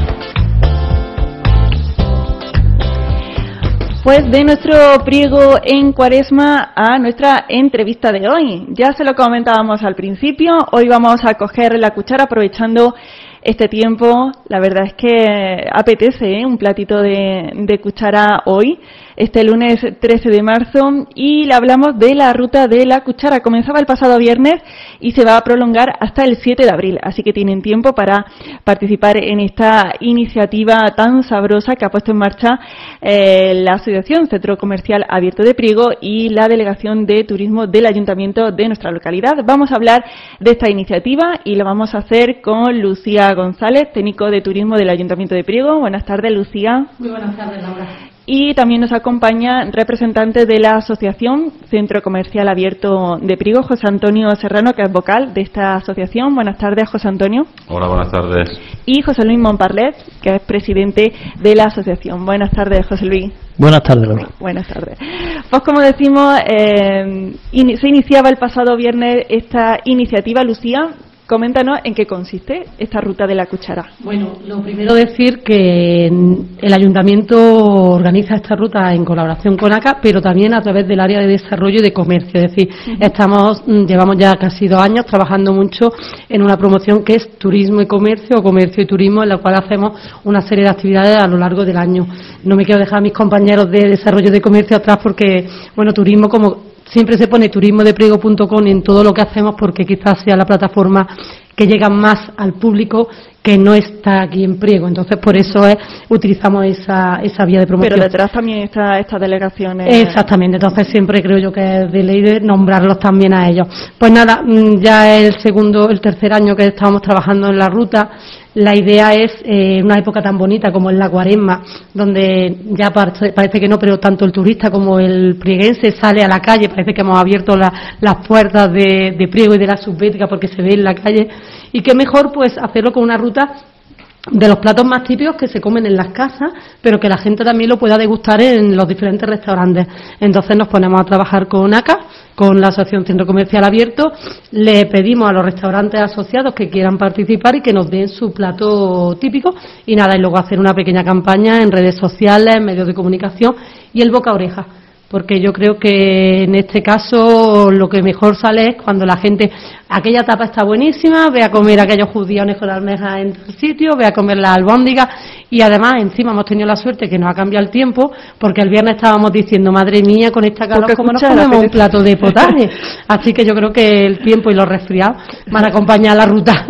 Pues de nuestro Priego en Cuaresma a nuestra entrevista de hoy. Ya se lo comentábamos al principio, hoy vamos a coger la cuchara aprovechando este tiempo. La verdad es que apetece, ¿eh? Un platito de, de cuchara hoy, este lunes trece de marzo, y le hablamos de la ruta de la cuchara. Comenzaba el pasado viernes y se va a prolongar hasta el siete de abril, así que tienen tiempo para participar en esta iniciativa tan sabrosa que ha puesto en marcha eh, la Asociación Centro Comercial Abierto de Priego y la Delegación de Turismo del Ayuntamiento de nuestra localidad. Vamos a hablar de esta iniciativa y lo vamos a hacer con Lucía González, técnico de turismo del Ayuntamiento de Priego. Buenas tardes, Lucía. Muy buenas tardes, Laura. Y también nos acompaña representante de la Asociación Centro Comercial Abierto de Priego, José Antonio Serrano, que es vocal de esta asociación. Buenas tardes, José Antonio. Hola, buenas tardes. Y José Luis Montparlet, que es presidente de la asociación. Buenas tardes, José Luis. Buenas tardes, Laura. Buenas tardes. Pues como decimos, eh, in- se iniciaba el pasado viernes esta iniciativa. Lucía, coméntanos en qué consiste esta ruta de la cuchara. Bueno, lo primero decir que el Ayuntamiento organiza esta ruta en colaboración con A C A, pero también a través del área de desarrollo y de comercio. Es decir, uh-huh. estamos llevamos ya casi dos años trabajando mucho en una promoción que es turismo y comercio, o comercio y turismo, en la cual hacemos una serie de actividades a lo largo del año. No me quiero dejar a mis compañeros de desarrollo de comercio atrás porque, bueno, turismo como siempre se pone turismo de priego punto com en todo lo que hacemos, porque quizás sea la plataforma que llega más al público que no está aquí en Priego. Entonces, por eso es, utilizamos esa, esa vía de promoción. Pero detrás también está esta delegación. Exactamente, entonces siempre creo yo que es de ley de nombrarlos también a ellos. Pues nada, ya es el segundo, el tercer año que estamos trabajando en la ruta. La idea es, eh, una época tan bonita como es la Cuaresma, donde ya parece, parece que no, pero tanto el turista como el prieguense sale a la calle. Parece que hemos abierto la, las puertas de, de Priego y de la Subbética porque se ve en la calle. Y qué mejor pues hacerlo con una ruta de los platos más típicos que se comen en las casas, pero que la gente también lo pueda degustar en los diferentes restaurantes. Entonces nos ponemos a trabajar con A C A, con la Asociación Centro Comercial Abierto. Le pedimos a los restaurantes asociados que quieran participar y que nos den su plato típico, y nada, y luego hacer una pequeña campaña en redes sociales, en medios de comunicación, y el boca a oreja. porque yo creo que en este caso lo que mejor sale es cuando la gente, aquella tapa está buenísima, ve a comer aquellos judiones con almejas en el sitio, ve a comer las albóndigas, y además encima hemos tenido la suerte que nos ha cambiado el tiempo, porque el viernes estábamos diciendo, madre mía, con esta calor cómo nos comemos un plato de potaje. Así que yo creo que el tiempo y los resfriados van a acompañar la ruta.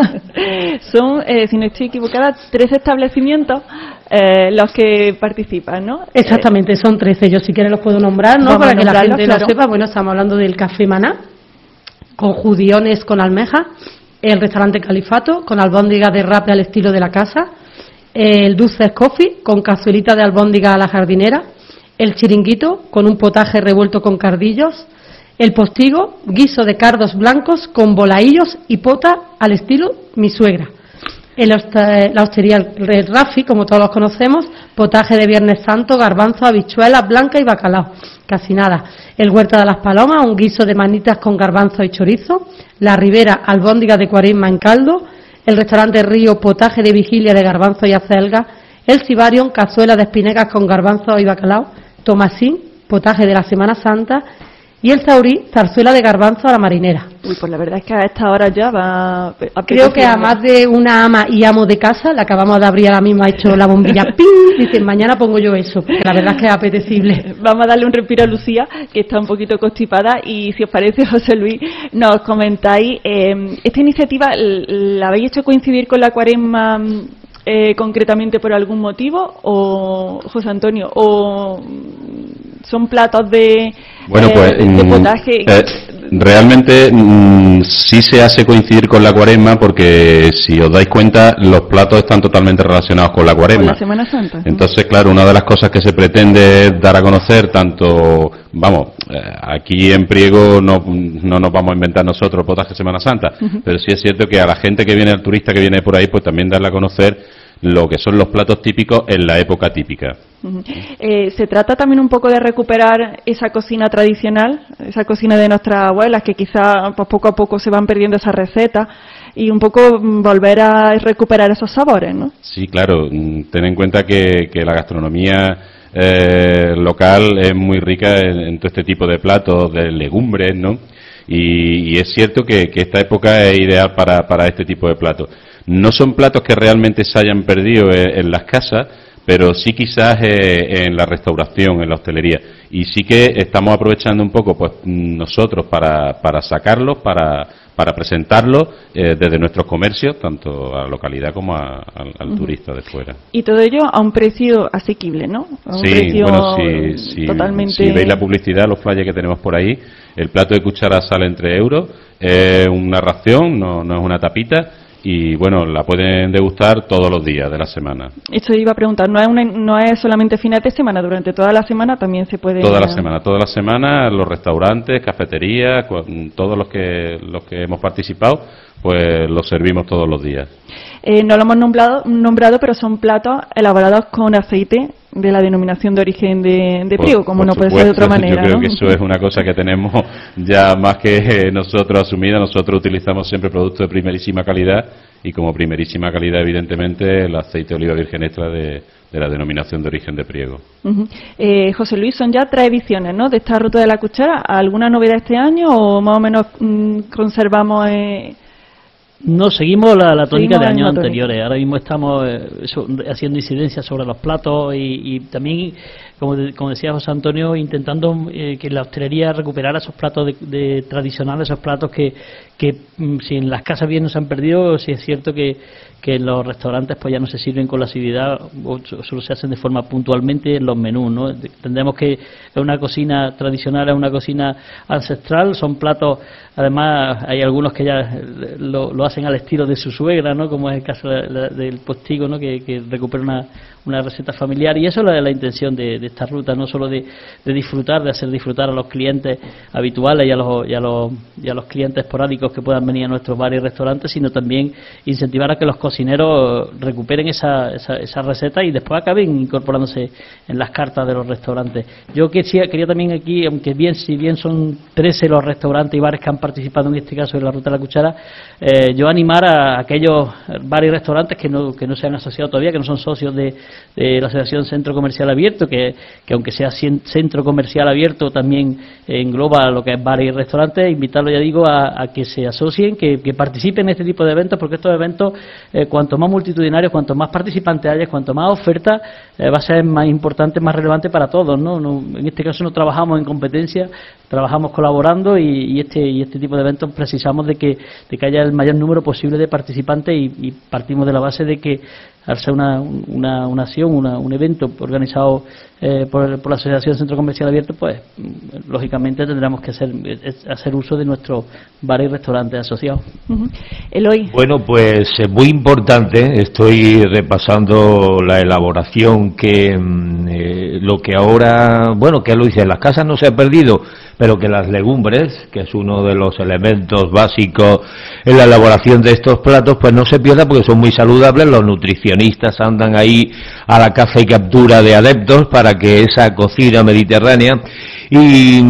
Son, eh, si no estoy equivocada, tres establecimientos eh, los que participan, ¿no? Exactamente, son trece. Yo si quieres los puedo nombrar, ¿no? Para que la gente claro. lo sepa. Bueno, estamos hablando del Café Maná, con judiones con almejas, el restaurante Califato, con albóndigas de rape al estilo de la casa, el Dulces Coffee, con cazuelita de albóndiga a la jardinera, el Chiringuito, con un potaje revuelto con cardillos, el Postigo, guiso de cardos blancos con bolaillos y pota al estilo mi suegra. El hosta, la hostería El Rafi, como todos los conocemos, potaje de Viernes Santo, garbanzo, habichuelas blancas y bacalao, casi nada. El Huerta de las Palomas, un guiso de manitas con garbanzo y chorizo. La Ribera, albóndiga de cuaresma en caldo. El restaurante Río, potaje de vigilia de garbanzo y acelga. El Sibarion, cazuela de espinacas con garbanzo y bacalao. Tomasín, potaje de la Semana Santa. Y el Saurí, zarzuela de garbanzo a la marinera. Uy, pues la verdad es que a esta hora ya va... Creo que a más de una ama y amo de casa, la acabamos de abrir ahora mismo, ha hecho la bombilla ¡ping! Dicen, mañana pongo yo eso, porque la verdad es que es apetecible. Vamos a darle un respiro a Lucía, que está un poquito constipada, y si os parece, José Luis, nos comentáis, eh, esta iniciativa la habéis hecho coincidir con la Cuaresma eh, concretamente por algún motivo, o José Antonio, o son platos de, bueno, eh, pues, de potaje. Eh, realmente mmm, sí se hace coincidir con la Cuaresma, porque si os dais cuenta, los platos están totalmente relacionados con la Cuaresma. Con la Semana Santa. Entonces, claro, una de las cosas que se pretende es dar a conocer, tanto, vamos, eh, aquí en Priego no, no nos vamos a inventar nosotros potaje Semana Santa, uh-huh. pero sí es cierto que a la gente que viene, al turista que viene por ahí, pues también darle a conocer lo que son los platos típicos en la época típica. Uh-huh. Eh, se trata también un poco de recuperar esa cocina tradicional, esa cocina de nuestras abuelas, que quizá pues, poco a poco se van perdiendo esas recetas, y un poco volver a recuperar esos sabores, ¿no? Sí, claro. Ten en cuenta que, que la gastronomía eh, local es muy rica en, en todo este tipo de platos, de legumbres, ¿no? Y, y es cierto que, que esta época es ideal para, para este tipo de platos. No son platos que realmente se hayan perdido en, en las casas, pero sí quizás eh, en la restauración, en la hostelería. Y sí que estamos aprovechando un poco pues nosotros para, para sacarlos, para, para presentarlos eh, desde nuestros comercios, tanto a la localidad como a, a, al uh-huh. turista de fuera. Y todo ello a un precio asequible, ¿no? A un sí, precio bueno, si, si, totalmente... si veis la publicidad, los flyers que tenemos por ahí, el plato de cuchara sale en tres euros, es una ración, no, no es una tapita. Y bueno, la pueden degustar todos los días de la semana. Esto iba a preguntar, no es, una, no es solamente fines de semana, durante toda la semana también se puede... Toda la semana, toda la semana, los restaurantes, cafeterías, todos los que, los que hemos participado, pues los servimos todos los días. Eh, no lo hemos nombrado, nombrado, pero son platos elaborados con aceite de la denominación de origen de, de Priego, como no puede ser de otra manera. Yo creo ¿no? que eso es una cosa que tenemos ya más que nosotros asumida. Nosotros utilizamos siempre productos de primerísima calidad, y como primerísima calidad, evidentemente, el aceite de oliva virgen extra de, de la denominación de origen de Priego. Uh-huh. eh, José Luis, son ya tres ediciones, ¿no?, de esta ruta de la cuchara. ¿Alguna novedad este año o más o menos mmm, conservamos...? Eh, No, seguimos la, la tónica de años anteriores. Ahora mismo estamos eh, so, haciendo incidencias sobre los platos y, y también, como, de, como decía José Antonio, intentando eh, que la hostelería recuperara esos platos de, de tradicionales, esos platos que, que mm, si en las casas bien no se han perdido, si es cierto que, que en los restaurantes pues ya no se sirven con la asiduidad, o solo se hacen de forma puntualmente en los menús, ¿no? Entendemos que es una cocina tradicional, es una cocina ancestral, son platos, además hay algunos que ya lo, lo hacen al estilo de su suegra, ¿no?, como es el caso de, de, del Postigo, ¿no?, que, que recupera una, una receta familiar, y eso es la, la intención de, de esta ruta, no solo de, de disfrutar, de hacer disfrutar a los clientes habituales y a los, y a los, y a los clientes esporádicos que puedan venir a nuestros bares y restaurantes, sino también incentivar a que los cocineros recuperen esa, esa, esa receta y después acaben incorporándose en las cartas de los restaurantes. Yo que, quería también aquí, aunque bien si bien son trece los restaurantes y bares que han participado en este caso en la Ruta de la Cuchara, eh, yo animar a aquellos bares y restaurantes que no, que no se han asociado todavía, que no son socios de, de la Asociación Centro Comercial Abierto, que que aunque sea centro comercial abierto, también engloba lo que es bares y restaurantes, invitarlo, ya digo, a, a que se asocien, que, que participen en este tipo de eventos, porque estos eventos, eh, cuanto más multitudinarios, cuanto más participantes haya, cuanto más oferta, eh, va a ser más importante, más relevante para todos, ¿no? No, en este caso no trabajamos en competencia, trabajamos colaborando y, y este y este tipo de eventos precisamos de que de que haya el mayor número posible de participantes y, y partimos de la base de que al ser una, una, una acción, una, un evento organizado eh, por, por la Asociación Centro Comercial Abierto, pues lógicamente tendremos que hacer, hacer uso de nuestros bares y restaurantes asociados. Uh-huh. Eloy. Bueno, pues es muy importante, estoy repasando la elaboración que eh, lo que ahora, bueno, que lo dice, en las casas no se ha perdido, pero que las legumbres, que es uno de los elementos básicos en la elaboración de estos platos, pues no se pierda porque son muy saludables. Los nutricionistas andan ahí a la caza y captura de adeptos para que esa cocina mediterránea. Y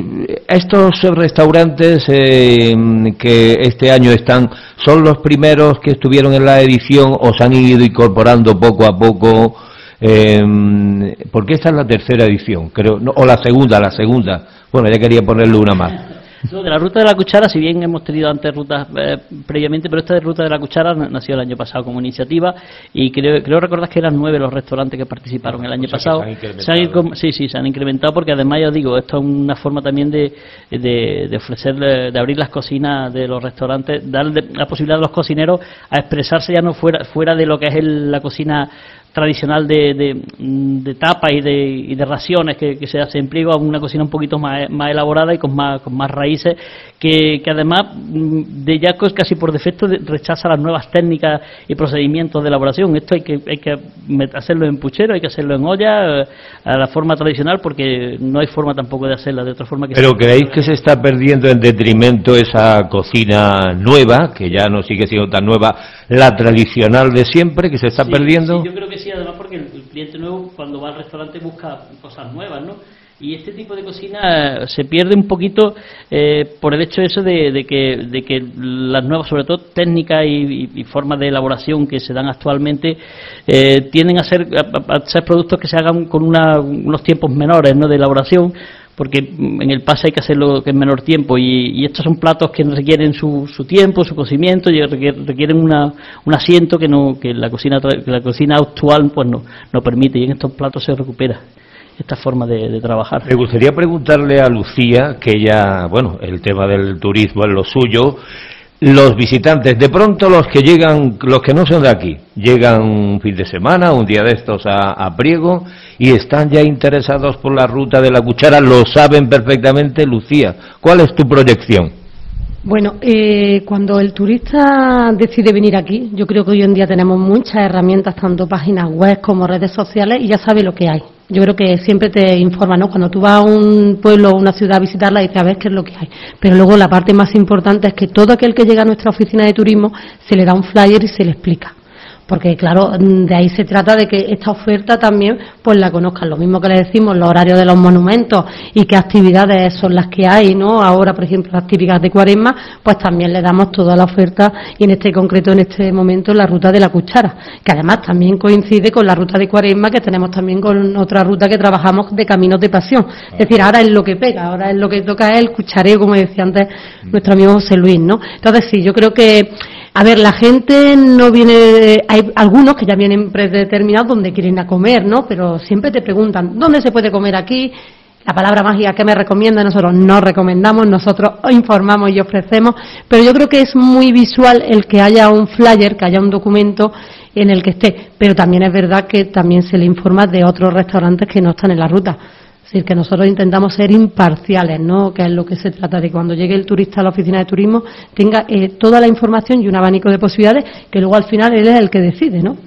estos restaurantes eh, que este año están, ¿son los primeros que estuvieron en la edición o se han ido incorporando poco a poco? Eh, porque esta es la tercera edición, creo, no, o la segunda, la segunda. Bueno, ya quería ponerle una más. No, de la Ruta de la Cuchara, si bien hemos tenido antes rutas eh, previamente, pero esta de Ruta de la Cuchara nació el año pasado como iniciativa y creo, creo recordar que eran nueve los restaurantes que participaron el año o sea, pasado. Se han incrementado. Se han, sí, sí, se han incrementado porque además, ya os digo, esto es una forma también de, de, de ofrecer, de abrir las cocinas de los restaurantes, darle la posibilidad a los cocineros a expresarse ya no fuera, fuera de lo que es el, la cocina tradicional de, de, de tapa y de, y de raciones que, que se hace en Priego, a una cocina un poquito más, más elaborada y con más, con más raíces, que, que además de ya casi por defecto rechaza las nuevas técnicas y procedimientos de elaboración. Esto hay que, hay que hacerlo en puchero, hay que hacerlo en olla, a la forma tradicional, porque no hay forma tampoco de hacerla de otra forma. Que Pero ¿creéis que se está perdiendo en detrimento esa cocina nueva, que ya no sigue siendo tan nueva, la tradicional de siempre, que se está sí, perdiendo? Sí, yo creo que sí, además porque el, el cliente nuevo cuando va al restaurante busca cosas nuevas, ¿no? Y este tipo de cocina se pierde un poquito eh, por el hecho eso de, de que de que las nuevas, sobre todo técnicas y, y, y formas de elaboración que se dan actualmente eh, tienden a ser a, a ser productos que se hagan con una, unos tiempos menores, ¿no?, de elaboración, porque en el pase hay que hacerlo en menor tiempo y, y estos son platos que requieren su, su tiempo, su cocimiento y requieren una, un asiento que no que la cocina que la cocina actual pues no, no permite, y en estos platos se recupera esta forma de, de trabajar. Me gustaría preguntarle a Lucía, que ella, bueno, el tema del turismo es lo suyo. Los visitantes, de pronto los que llegan, los que no son de aquí, llegan un fin de semana, un día de estos a, a Priego y están ya interesados por la Ruta de la Cuchara, lo saben perfectamente. Lucía, ¿cuál es tu proyección? Bueno, eh, cuando el turista decide venir aquí, yo creo que hoy en día tenemos muchas herramientas, tanto páginas web como redes sociales, y ya sabe lo que hay. Yo creo que siempre te informa, ¿no? Cuando tú vas a un pueblo o una ciudad a visitarla, dices a ver qué es lo que hay. Pero luego la parte más importante es que todo aquel que llega a nuestra oficina de turismo se le da un flyer y se le explica. Porque claro, de ahí se trata de que esta oferta también pues la conozcan. Lo mismo que le decimos, los horarios de los monumentos y qué actividades son las que hay, ¿no? Ahora, por ejemplo, las típicas de Cuaresma, pues también le damos toda la oferta, y en este concreto, en este momento, la Ruta de la Cuchara, que además también coincide con la Ruta de Cuaresma, que tenemos también con otra ruta que trabajamos de Caminos de Pasión. Es decir, ahora es lo que pega, ahora es lo que toca es el cuchareo, como decía antes nuestro amigo José Luis, ¿no? Entonces sí, yo creo que a ver, la gente no viene, hay algunos que ya vienen predeterminados donde quieren ir a comer, ¿no? Pero siempre te preguntan, ¿dónde se puede comer aquí? La palabra mágica que me recomienda, nosotros no recomendamos, nosotros informamos y ofrecemos, pero yo creo que es muy visual el que haya un flyer, que haya un documento en el que esté, pero también es verdad que también se le informa de otros restaurantes que no están en la ruta. Es decir, que nosotros intentamos ser imparciales, ¿no? Que es lo que se trata de cuando llegue el turista a la oficina de turismo tenga eh, toda la información y un abanico de posibilidades que luego al final él es el que decide, ¿no?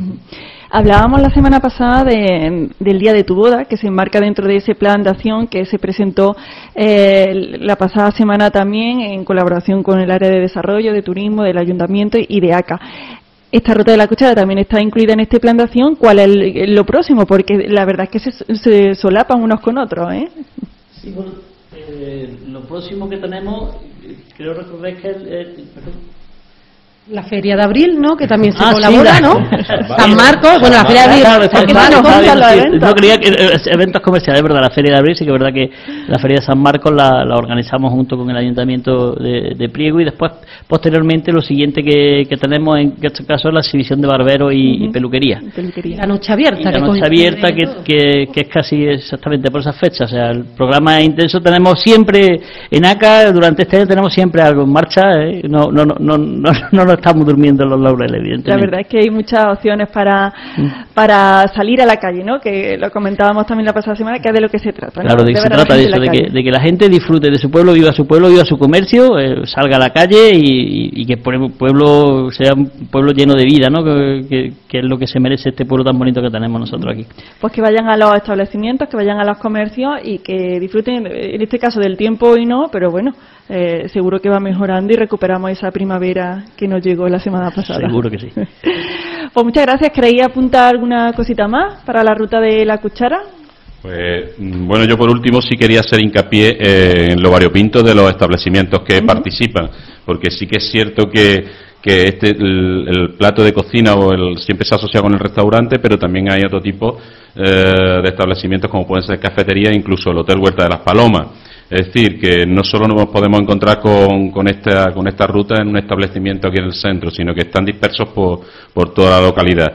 Hablábamos la semana pasada de, del Día de tu Boda, que se enmarca dentro de ese plan de acción que se presentó eh, la pasada semana también en colaboración con el área de desarrollo, de turismo, del ayuntamiento y de A C A. Esta Ruta de la Cuchara también está incluida en este plan de acción. ¿Cuál es lo próximo? Porque la verdad es que se, se solapan unos con otros, ¿eh? Sí, bueno, eh, lo próximo que tenemos, creo recordar que el, el, perdón, La Feria de Abril, ¿no? Que también se ah, colabora, sí, ¿no? San Marcos, bueno, la Feria de Abril. San Marcos, no creía que eh, eventos comerciales, es verdad, la Feria de Abril, sí que es verdad que la Feria de San Marcos la, la organizamos junto con el Ayuntamiento de, de Priego, y después, posteriormente, lo siguiente que, que tenemos en este caso es la exhibición de barberos y, uh-huh. y peluquería. peluquería. La noche abierta. Y la noche abierta, que, que, que es casi exactamente por esas fechas. O sea, el programa es intenso. Tenemos siempre, en A C A, durante este año tenemos siempre algo en marcha. ¿eh? No, no, no, no, no, no nos estamos durmiendo en los laureles, evidentemente. La verdad es que hay muchas opciones para, para salir a la calle, ¿no? Que lo comentábamos también la pasada semana, que es de lo que se trata, ¿no? Claro, de que se trata de eso, de que, de que la gente disfrute de su pueblo, viva su pueblo, viva su comercio, eh, salga a la calle y, y, y que el pueblo sea un pueblo lleno de vida, ¿no? Que, que, que es lo que se merece este pueblo tan bonito que tenemos nosotros aquí. Pues que vayan a los establecimientos, que vayan a los comercios y que disfruten, en este caso, del tiempo hoy no, pero bueno, eh, seguro que va mejorando y recuperamos esa primavera que nos llegó la semana pasada. Seguro que sí. Pues muchas gracias. ¿Queréis apuntar alguna cosita más para la ruta de la cuchara? Pues bueno, yo por último sí quería hacer hincapié eh, en lo variopinto de los establecimientos que uh-huh. participan, porque sí que es cierto que, que este el, el plato de cocina o el siempre se asocia con el restaurante, pero también hay otro tipo eh, de establecimientos como pueden ser cafeterías, incluso el Hotel Huerta de las Palomas. Es decir, que no solo nos podemos encontrar con, con, esta, con esta ruta en un establecimiento aquí en el centro, sino que están dispersos por, por toda la localidad.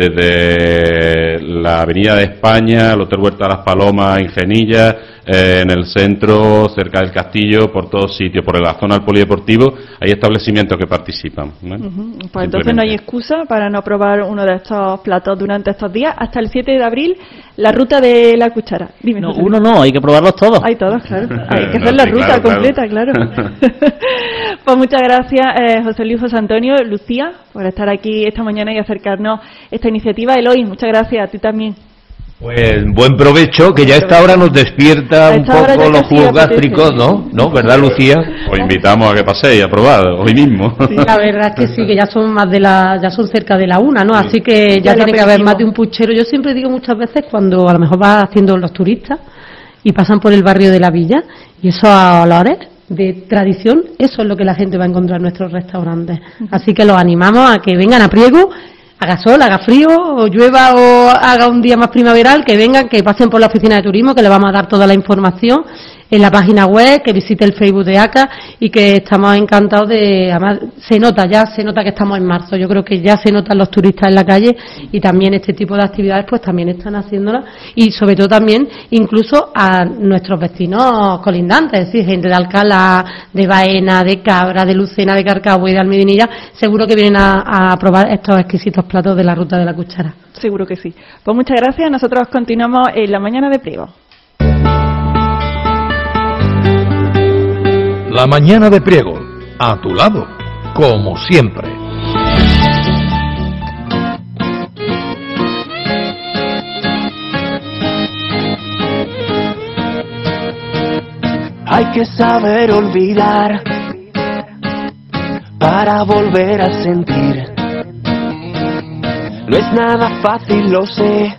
Desde la Avenida de España, el Hotel Huerta de las Palomas, Ingenilla, eh, en el centro, cerca del castillo, por todos sitios, por la zona del polideportivo, hay establecimientos que participan, ¿no? Uh-huh. Pues entonces no hay excusa para no probar uno de estos platos durante estos días. Hasta el siete de abril, la ruta de la cuchara. Dime, no, uno no, hay que probarlos todos. Hay todos, claro. Hay que hacer no, la sí, ruta claro, completa, claro. claro. Pues muchas gracias, eh, José Luis, José Antonio, Lucía, por estar aquí esta mañana y acercarnos esta iniciativa. Eloy, muchas gracias, a ti también. Pues buen provecho, que ya a esta hora nos despierta un poco los jugos gástricos, ¿no? ¿No? ¿Verdad, Lucía? Os invitamos a que paséis a probar hoy mismo. Sí, la verdad es que sí, que ya son más de la, ya son cerca de la una, ¿no? Así que ya, ya tiene que haber más de un puchero. Yo siempre digo muchas veces cuando a lo mejor va haciendo los turistas y pasan por el barrio de la villa y esos olores de tradición, eso es lo que la gente va a encontrar en nuestros restaurantes. Así que los animamos a que vengan a Priego, haga sol, haga frío, o llueva o haga un día más primaveral, que vengan, que pasen por la oficina de turismo, que les vamos a dar toda la información en la página web, que visite el Facebook de A C A y que estamos encantados de, además se nota, ya se nota que estamos en marzo, yo creo que ya se notan los turistas en la calle y también este tipo de actividades pues también están haciéndolas y sobre todo también incluso a nuestros vecinos colindantes, es decir, gente de Alcalá, de Baena, de Cabra, de Lucena, de Carcagüe y de Almedinilla, seguro que vienen a, a probar estos exquisitos platos de la ruta de la cuchara. Seguro que sí. Pues muchas gracias, nosotros continuamos en la mañana de Priego. La mañana de Priego, a tu lado, como siempre. Hay que saber olvidar para volver a sentir. No es nada fácil, lo sé,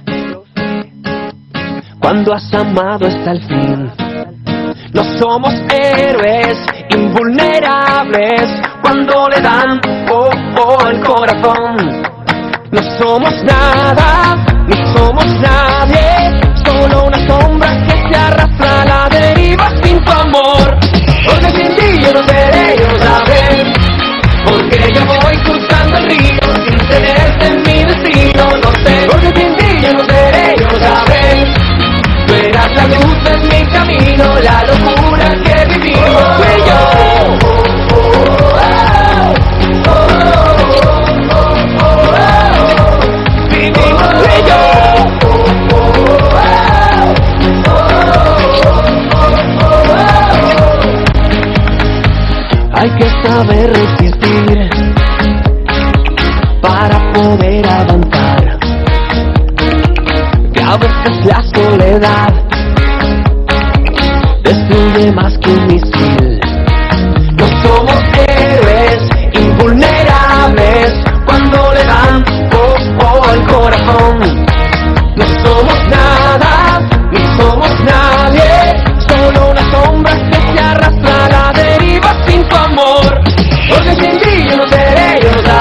cuando has amado hasta el fin. No somos héroes invulnerables cuando le dan oh, oh, al corazón. No somos nada, ni somos nadie, solo una sombra que se arrastra a la deriva sin tu amor. Porque sin ti yo no seré yo otra vez, porque yo voy cruzando el río sin tenerte en mi destino, no sé. Porque sin ti yo no seré yo otra vez, tú eras la luz en mi camino, la locura que vivimos tú y yo. Vivimos tú y yo. Hay que saber resistir para poder avanzar, que a veces la soledad destruye más que un misil. No somos héroes invulnerables cuando le dan oh, oh, al corazón. No somos nada, ni somos nadie, solo una sombra que se arrastra a la deriva sin tu amor. Porque sin ti yo no seré yo.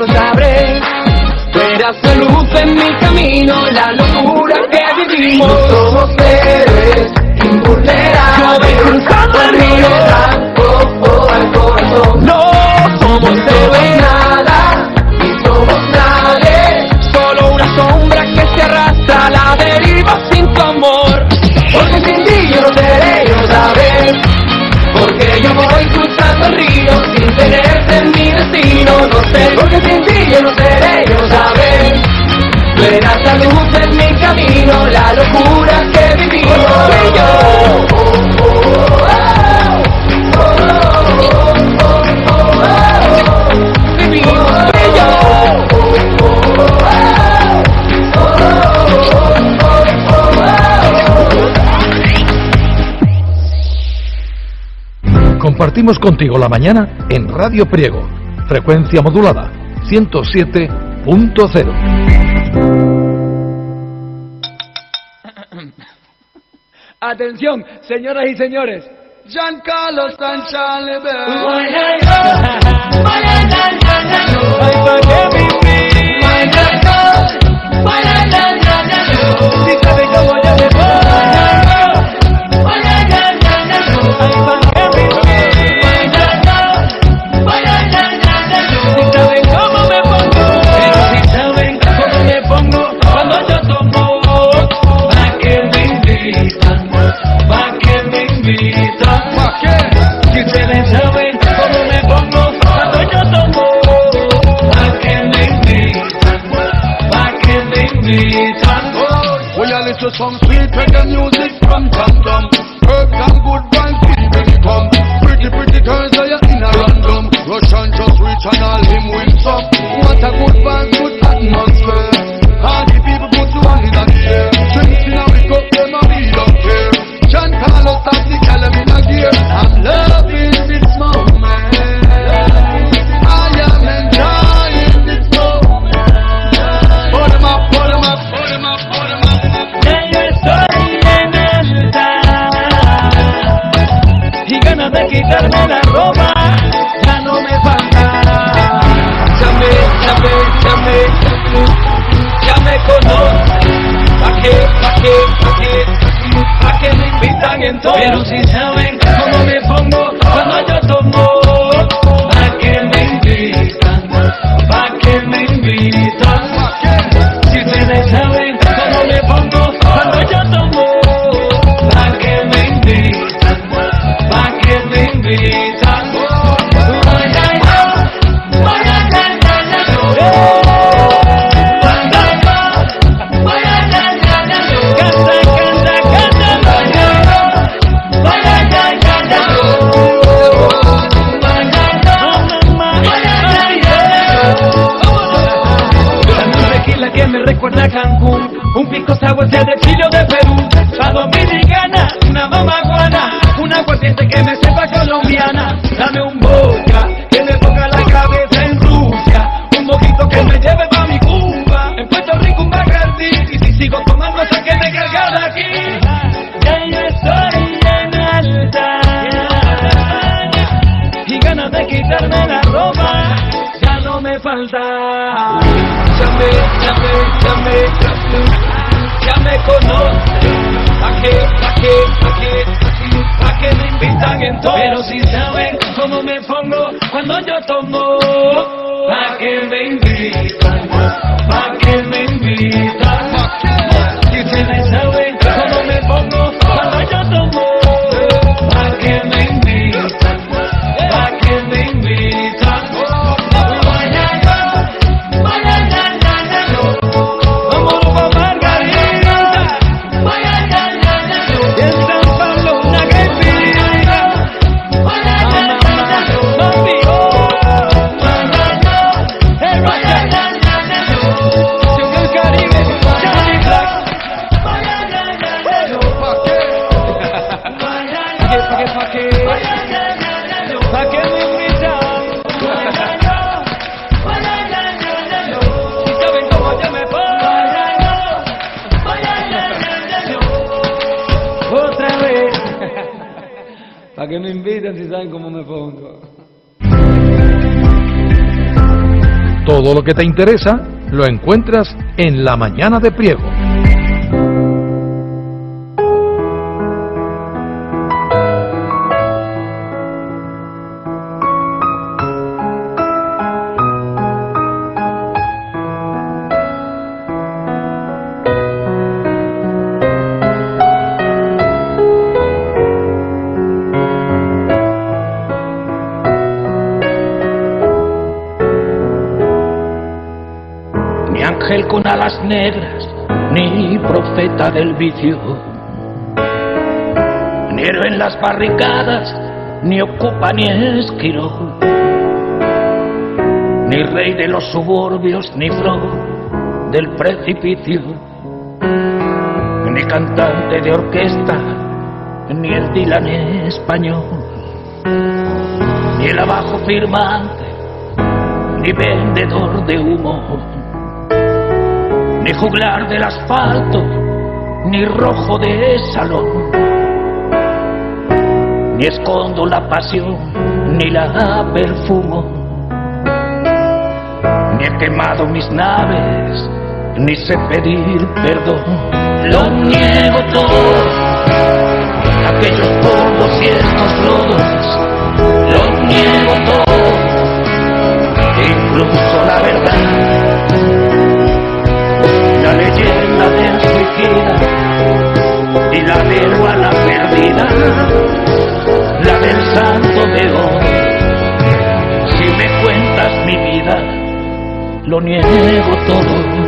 lo sabré. Verás la luz en mi camino, la locura que vivimos. No somos héroes invulnerables. Yo voy cruzando el río blanco al corazón. No somos héroes nada, ni somos nadie. Solo una sombra que se arrastra a la deriva sin tu amor. Porque sin ti yo no seré, yo sabré. Porque yo voy cruzando el río sin tenerte en mi destino, no sé. Porque sin ti yo no seré, yo sabré. Verás la luz en mi camino, la locura que vivimos y yo. Vivimos y yo. Compartimos contigo la mañana en Radio Priego, frecuencia modulada ciento siete punto cero. Atención, señoras y señores. Giancarlo Stanchale. To some sweet reggae music from Tom Tom. Herbs and good vibes, keeping it come. Pretty, pretty girls are you in a random. Russian just reach and all him win some. What a good vibe, good atmosphere. All the people put you on in the air. Drinks in a wake up, them a we don't care. Giancarlo start the column in a gear. I'm loving this moment. I am enjoying this moment. Put 'em up, put 'em up, put 'em up, put 'em up. De quitarme la ropa, ya no me falta. Ya me, ya me, ya me, ya me conoces. ¿Pa' qué, pa' qué, pa' qué, pa' qué me invitan entonces? Pero si saben cómo me pongo cuando yo tomo. ¿Pa' qué me invitan? ¿Pa' qué me invitan? Si ustedes saben cómo me pongo cuando yo tomo. ¿Pa' qué me invitan? ¿Pa' qué me invitan? Que me recuerda a Cancún, un pisco sour de Chile o de Perú, a Dominicana, una mamaguana, una aguardiente que me sepa colombiana, dame un vodka que me ponga la cabeza en Rusia, un mojito que me lleve pa' mi Cuba, en Puerto Rico un Bacardi, y si sigo tomando hasta que me carga de aquí, ya yo estoy en alta, y ganas de quitarme la ropa, ya no me falta. Ya me, ya me, ya me, ya me conoces. ¿Pa' qué, pa' qué, pa' qué, pa' qué me invitan entonces? Pero si saben cómo me pongo cuando yo tomo. ¿Pa' qué me invitan? ¿Pa' qué me invitan? Si ustedes saben cómo me pongo cuando yo tomo. ¿Pa' qué me invitan? ¿Pa' qué me invitan? ¿Para qué me invitan si saben cómo me pongo? Todo lo que te interesa lo encuentras en La Mañana de Priego. Con alas negras, ni profeta del vicio, ni héroe en las barricadas, ni ocupa ni esquirol, ni rey de los suburbios, ni flor del precipicio, ni cantante de orquesta, ni el Dylan español, ni el abajo firmante, ni vendedor de humo, ni juglar del asfalto, ni rojo de salón, ni escondo la pasión, ni la perfumo, ni he quemado mis naves, ni sé pedir perdón. Lo niego todo, aquellos polvos y estos lodos, lo niego todo, incluso la verdad. La leyenda del suicida y la del bala perdida, la del santo de hoy. Si me cuentas mi vida, lo niego todo.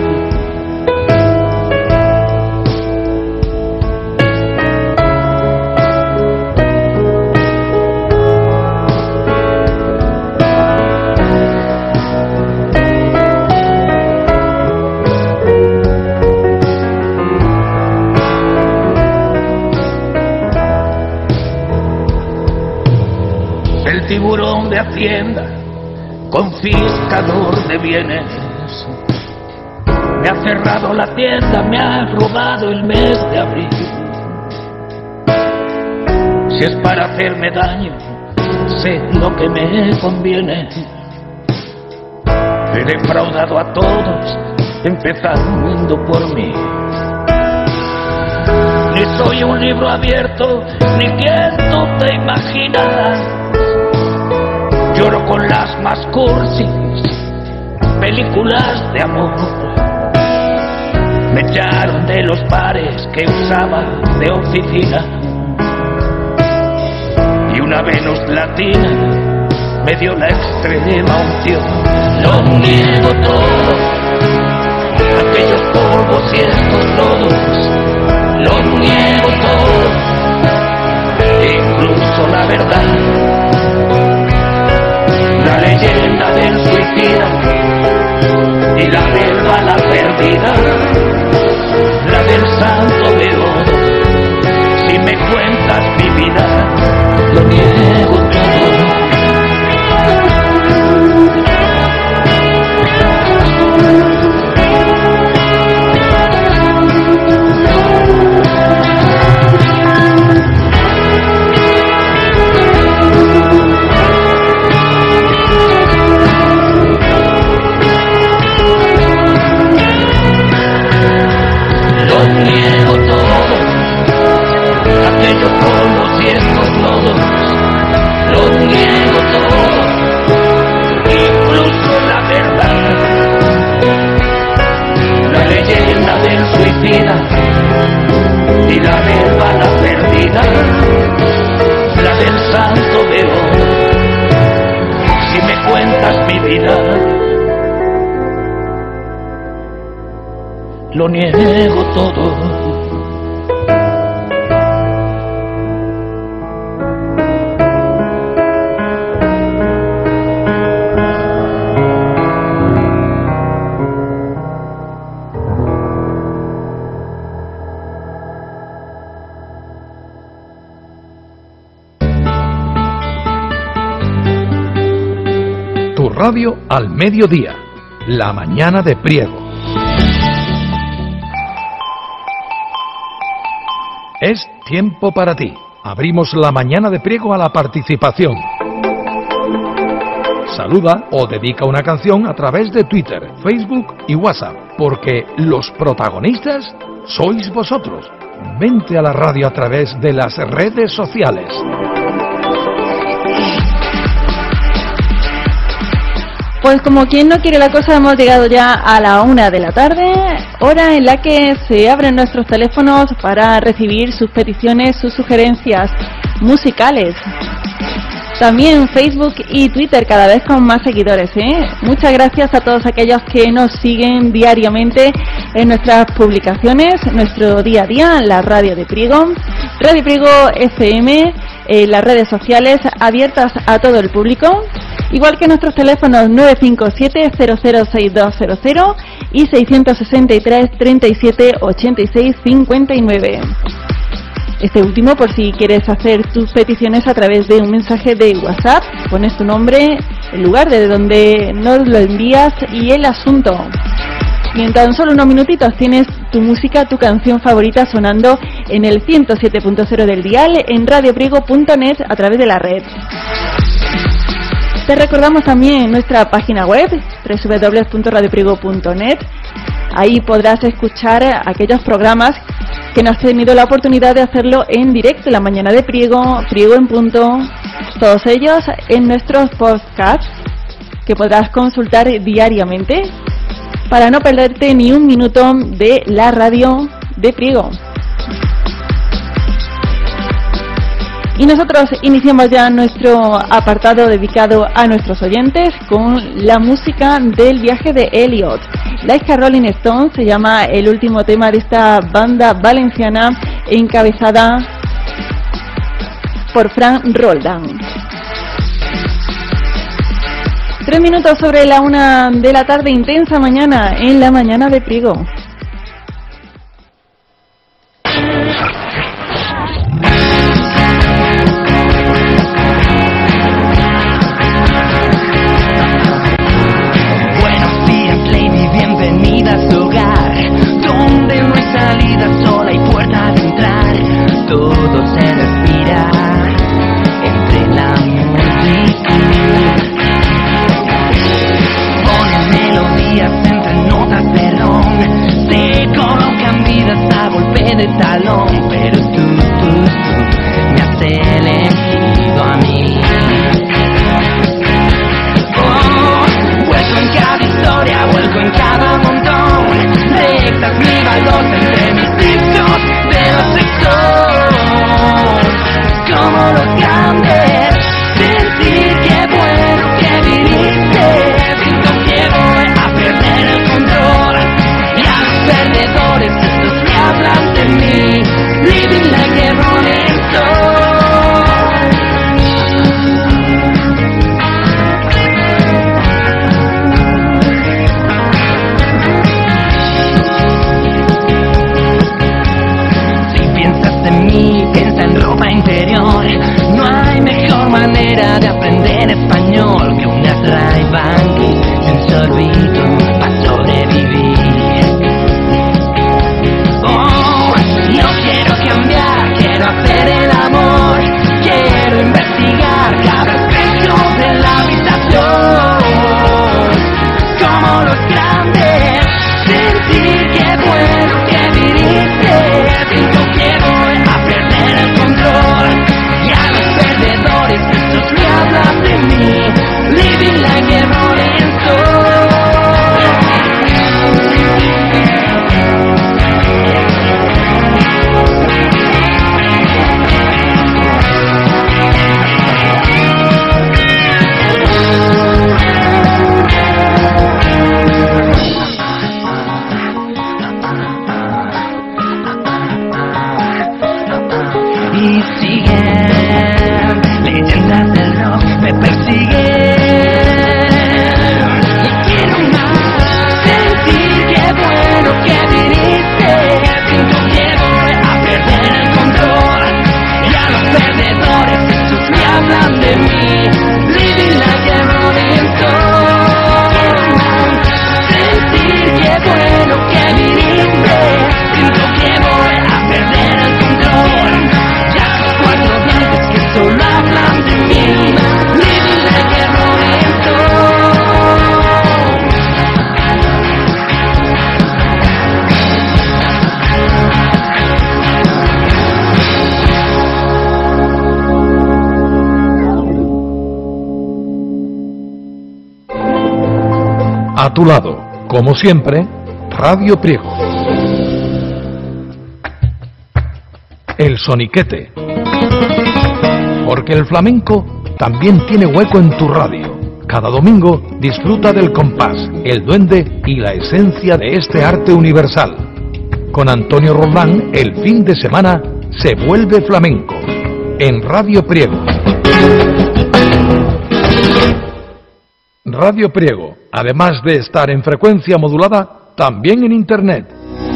Tiburón de hacienda, confiscador de bienes, me ha cerrado la tienda, me ha robado el mes de abril. Si es para hacerme daño, sé lo que me conviene. He defraudado a todos, empezando por mí. Ni soy un libro abierto, ni quien tú te imaginas. Lloro con las más cursis películas de amor. Me echaron de los bares que usaba de oficina, y una Venus latina me dio la extrema unción. Lo niego todo, aquellos polvos y estos lodos, lo niego todo, incluso la verdad. La leyenda del suicida y la del bala perdida, la del santo de oro. Si me cuentas mi vida, lo niego todo. Lo niego todo, aquellos polvos y estos lodos, lo niego todo, incluso la verdad. La leyenda del suicida y la del bala perdida, la del santo de oro. Si me cuentas mi vida, lo niego todo. Tu radio al mediodía, La Mañana de Priego. Es tiempo para ti. Abrimos La Mañana de Priego a la participación. saluda o dedica una canción a través de Twitter, Facebook y WhatsApp, porque los protagonistas sois vosotros. Vente a la radio a través de las redes sociales. Pues como quien no quiere la cosa, hemos llegado ya a la una de la tarde, hora en la que se abren nuestros teléfonos para recibir sus peticiones, sus sugerencias musicales. También Facebook y Twitter cada vez con más seguidores, ¿eh? Muchas gracias a todos aquellos que nos siguen diariamente en nuestras publicaciones, nuestro día a día, la radio de Priego, Radio Priego F M, eh, las redes sociales abiertas a todo el público. Igual que nuestros teléfonos nueve cinco siete cero cero seis dos cero cero y seiscientos sesenta y tres treinta y siete ochenta y seis cincuenta y nueve. Este último por si quieres hacer tus peticiones a través de un mensaje de WhatsApp, pones tu nombre, el lugar de donde nos lo envías y el asunto. Y en tan solo unos minutitos tienes tu música, tu canción favorita sonando en el ciento siete punto cero del dial, en radio priego punto net a través de la red. Te recordamos también nuestra página web, doble u doble u doble u punto radio priego punto net. Ahí podrás escuchar aquellos programas que no has tenido la oportunidad de hacerlo en directo, la mañana de Priego, Priego en punto, todos ellos en nuestros podcasts que podrás consultar diariamente para no perderte ni un minuto de la radio de Priego. Y nosotros iniciamos ya nuestro apartado dedicado a nuestros oyentes con la música del viaje de Elliot. Like a Rolling Stone se llama el último tema de esta banda valenciana encabezada por Frank Roldán. Tres minutos sobre la una de la tarde, intensa mañana en la mañana de Priego. Living like a rolling stone. tu lado, como siempre, Radio Priego. El soniquete. Porque el flamenco también tiene hueco en tu radio. Cada domingo disfruta del compás, el duende y la esencia de este arte universal. Con Antonio Roldán, el fin de semana se vuelve flamenco. En Radio Priego. Radio Priego, además de estar en frecuencia modulada, también en Internet.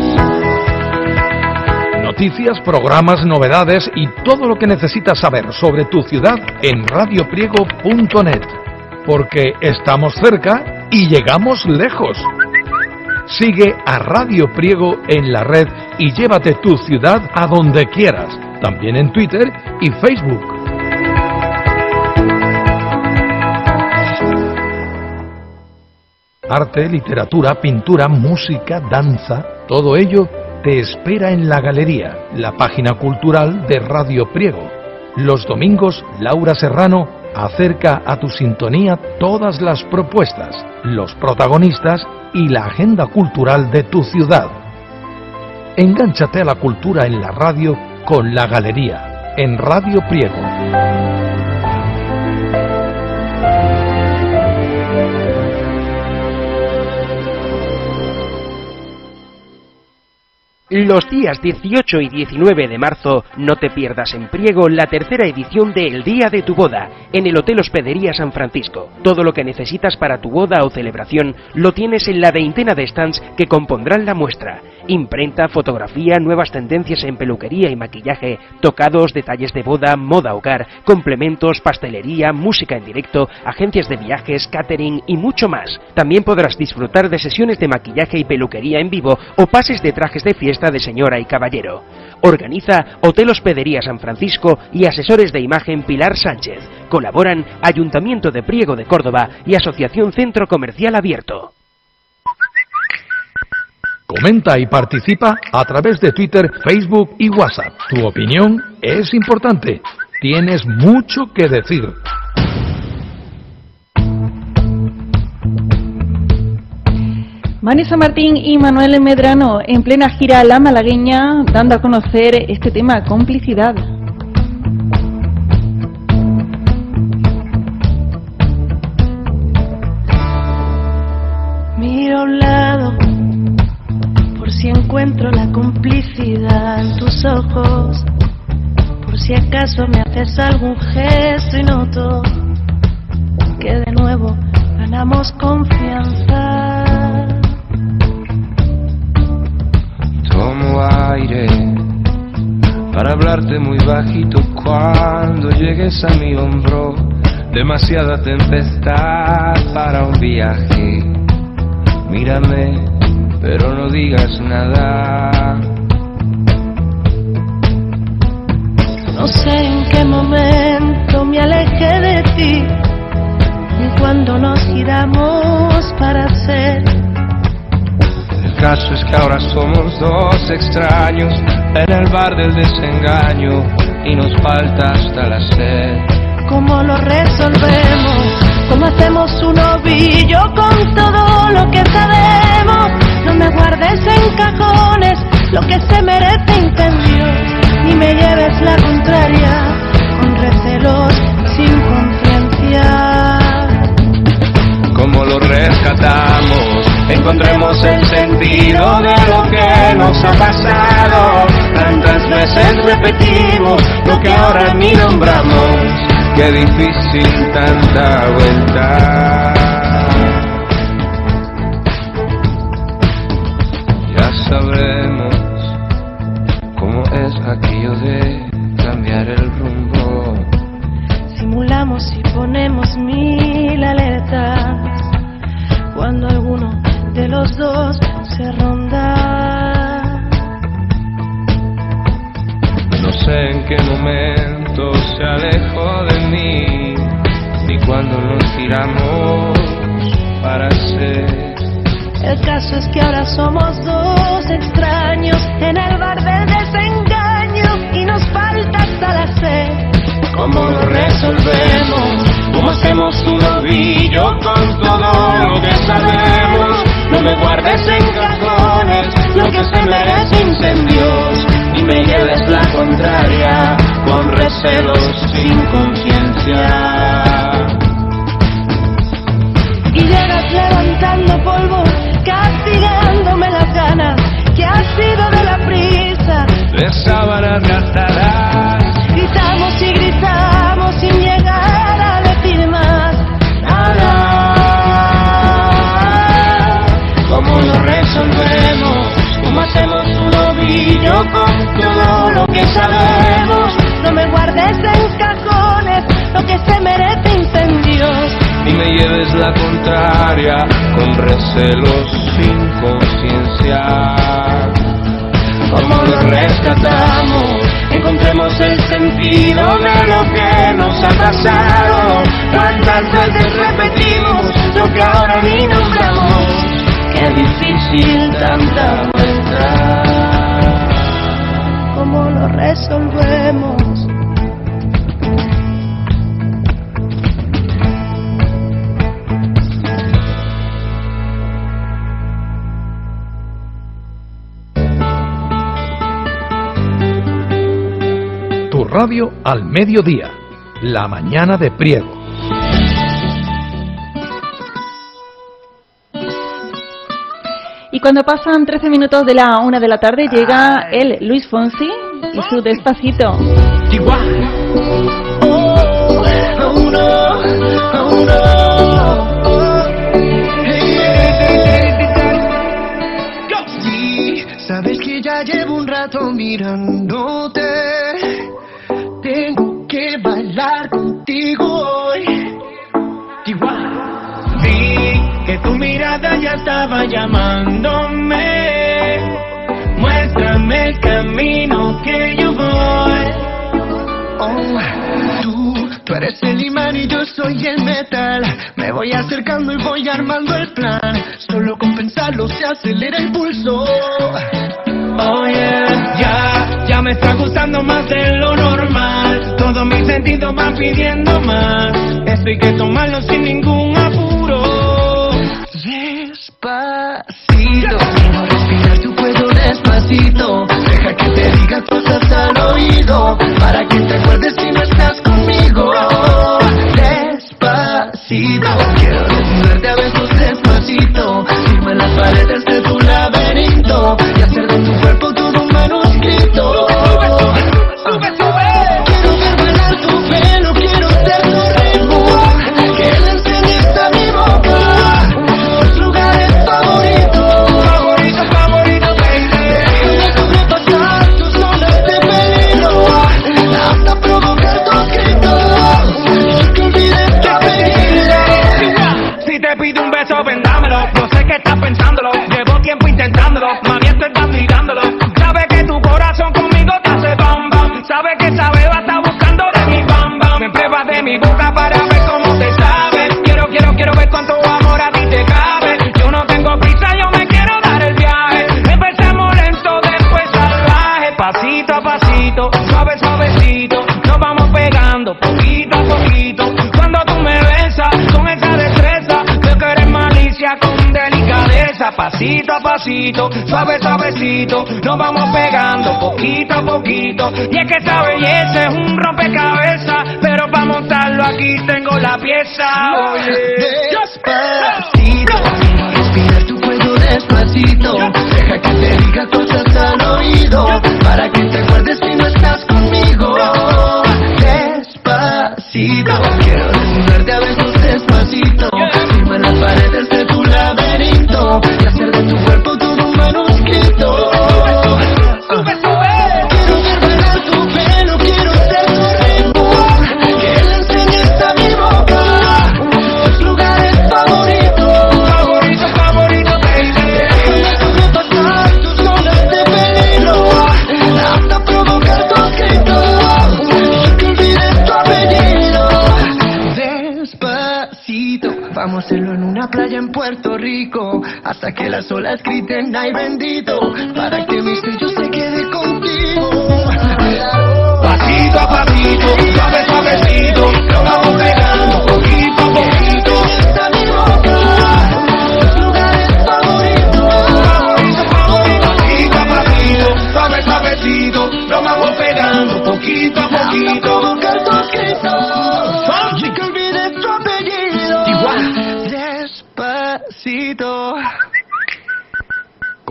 Noticias, programas, novedades y todo lo que necesitas saber sobre tu ciudad en radio priego punto net. Porque estamos cerca y llegamos lejos. Sigue a Radio Priego en la red y llévate tu ciudad a donde quieras, también en Twitter y Facebook. Arte, literatura, pintura, música, danza, todo ello te espera en la galería, la página cultural de Radio Priego. Los domingos, Laura Serrano acerca a tu sintonía todas las propuestas, los protagonistas y la agenda cultural de tu ciudad. Engánchate a la cultura en la radio con la galería, en Radio Priego. Los días dieciocho y diecinueve de marzo no te pierdas en Priego la tercera edición de El Día de tu Boda, en el Hotel Hospedería San Francisco. Todo lo que necesitas para tu boda o celebración lo tienes en la veintena de stands que compondrán la muestra. Imprenta, fotografía, nuevas tendencias en peluquería y maquillaje, tocados, detalles de boda, moda hogar, complementos, pastelería, música en directo, agencias de viajes, catering y mucho más. También podrás disfrutar de sesiones de maquillaje y peluquería en vivo o pases de trajes de fiesta de señora y caballero. Organiza Hotel Hospedería San Francisco y asesores de imagen Pilar Sánchez. Colaboran Ayuntamiento de Priego de Córdoba y Asociación Centro Comercial Abierto. Comenta y participa a través de Twitter, Facebook y WhatsApp. Tu opinión es importante. Tienes mucho que decir. Vanessa Martín y Manuel Medrano en plena gira La Malagueña, dando a conocer este tema, complicidad. Miro a un lado por si encuentro la complicidad en tus ojos, por si acaso me haces algún gesto y noto que de nuevo ganamos confianza. Tomo aire para hablarte muy bajito cuando llegues a mi hombro. Demasiada tempestad para un viaje. Mírame, pero no digas nada. No sé en qué momento me alejé de ti, y cuando nos giramos para ser. El caso es que ahora somos dos extraños en el bar del desengaño y nos falta hasta la sed. ¿Cómo lo resolvemos? ¿Cómo hacemos un ovillo con todo lo que sabemos? No me guardes en cajones lo que se merece incendios, ni me lleves la contraria con recelos sin conciencia. ¿Cómo lo rescatamos? Encontremos el sentido de lo que nos ha pasado. Tantas veces repetimos lo que ahora ni nombramos. Qué difícil tanta vuelta. Ya sabremos cómo es aquello de cambiar el rumbo. Simulamos y ponemos mil alertas cuando alguno de los dos se ronda. No sé en qué momento se alejó de mí, ni cuando nos tiramos para ser. El caso es que ahora somos dos extraños en el bar del desengaño y nos falta hasta la sed. ¿Cómo lo resolvemos? ¿Cómo hacemos un ovillo con todo lo que sabemos? me guardes en cajones lo que se merece incendios, y me lleves la contraria con recelos sin conciencia. Y llegas levantando polvo, castigándome las ganas que ha sido de la prisa, de sábanas gastadas. Gritamos y gritamos sin llegar a decir más nada. ¿Cómo lo resolvemos? ¿Cómo hacemos un ovillo con todo lo que sabemos? No me guardes en cajones lo que se merece incendios, ni me lleves la contraria con recelos sin conciencia. ¿Cómo lo rescatamos? Encontremos el sentido de lo que nos ha pasado. Tantas veces repetimos lo que ahora ni nombramos. Qué difícil tanta vuelta. ¿Cómo lo resolvemos? Tu radio al mediodía, la mañana de Priego. Y cuando pasan trece minutos de la una de la tarde llega el Luis Fonsi y su Despacito. Igual. Oh, oh no, oh no. Sí, sabes que ya llevo un rato mirándote. Tengo que bailar contigo hoy. Igual. Vi que tu mirada ya estaba llamándome. Muéstrame el camino que yo voy. Oh, tú, tú eres el imán y yo soy el metal. Me voy acercando y voy armando el plan. Solo con pensarlo se acelera el pulso. Oh yeah, ya, ya me está gustando más de lo normal. Todos mis sentidos van pidiendo más. Esto hay que tomarlo sin ningún apuro. Despacito, quiero respirar tu cuello despacito. Deja que te diga cosas al oído, para que te acuerdes si no estás conmigo. Despacito, quiero desnudarte a besos despacito. Firma las paredes de tu laberinto y hacer de tu cuerpo todo un manuscrito. Sube, sube, sube. Quiero ver bailar tu pelo, quiero ser tu ritmo. Que le enseñes a mi boca tus lugares favoritos. Favorito, favorito, baby. Déjame sobrepasar tus zonas de peligro hasta provocar tus gritos y que olvides tu apellido. Si te pido un beso, vendámelo. Yo sé que estás pensándolo. Llevo tiempo intentándolo. Mami, esto estás mirándolo. Sabe que tu corazón conmigo te hace bam bam. Sabe que esa beba está buscando de mi bam bam. Me pruebas de mi boca para ver cómo te sabe. Quiero, quiero, quiero ver cuánto amor a ti te cabe. Yo no tengo prisa, yo me quiero dar el viaje. Empecemos lento, después salvaje. Pasito a pasito, suave, suavecito. Nos vamos pegando poquito a poquito. Cuando tú me besas con esa destreza, veo que eres malicia con delicadeza. Pasito a pasito, suave, suavecito. Nos vamos pegando poquito a poquito. Y es que esa belleza es un rompecabezas, pero para montarlo aquí tengo la pieza. Oye, despacito, quiero respirar tu cuello despacito. Deja que te diga cosas al oído, para que te acuerdes si no estás conmigo. Despacito, quiero desnudarte a besos despacito. Firma las paredes de tu laberinto y hacer de tu cuerpo todo un manuscrito. sube, sube. Quiero ver bailar tu pelo, quiero ser tu ritmo. Que le enseñes a mi boca tus lugares favoritos. Favorito, favorito, baby. Déjame sobrepasar tus zonas de peligro hasta provocar tus gritos y que olvides tu apellido. Despacito, vamos a hacerlo en una playa en Puerto Rico, hasta que las olas griten ay bendito, para que mi sello se quede contigo. Pasito a pasito, suave, suavecito. Nos vamos pegando poquito a poquito. Está mi boca tus lugares favoritos.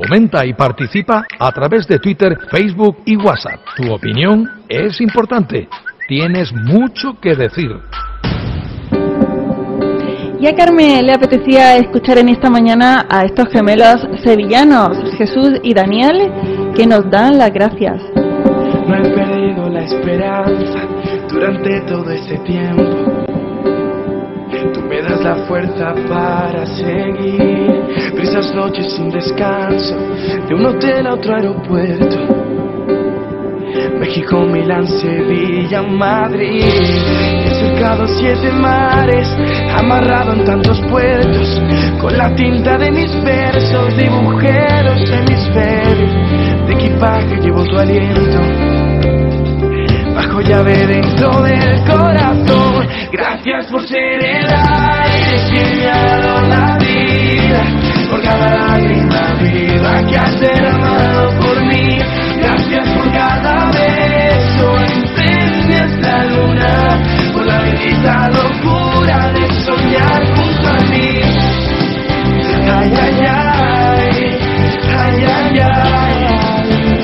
Comenta y participa a través de Twitter, Facebook y WhatsApp. Tu opinión es importante. Tienes mucho que decir. Y a Carmen le apetecía escuchar en esta mañana a estos gemelos sevillanos, Jesús y Daniel, que nos dan las gracias. No he perdido la esperanza durante todo este tiempo. Tú me das la fuerza para seguir. Brisas noches sin descanso, de un hotel a otro aeropuerto. México, Milán, Sevilla, Madrid. He surcado siete mares, amarrado en tantos puertos. Con la tinta de mis versos, dibujé los hemisferios. De equipaje llevo tu aliento, bajo llave dentro del corazón. Gracias por ser el aire que me ha dado la vida, por cada lágrima viva que has derramado por mí. Gracias por cada beso entre esta luna, por la bendita locura de soñar junto a mí. Ay, ay, ay, ay, ay, ay.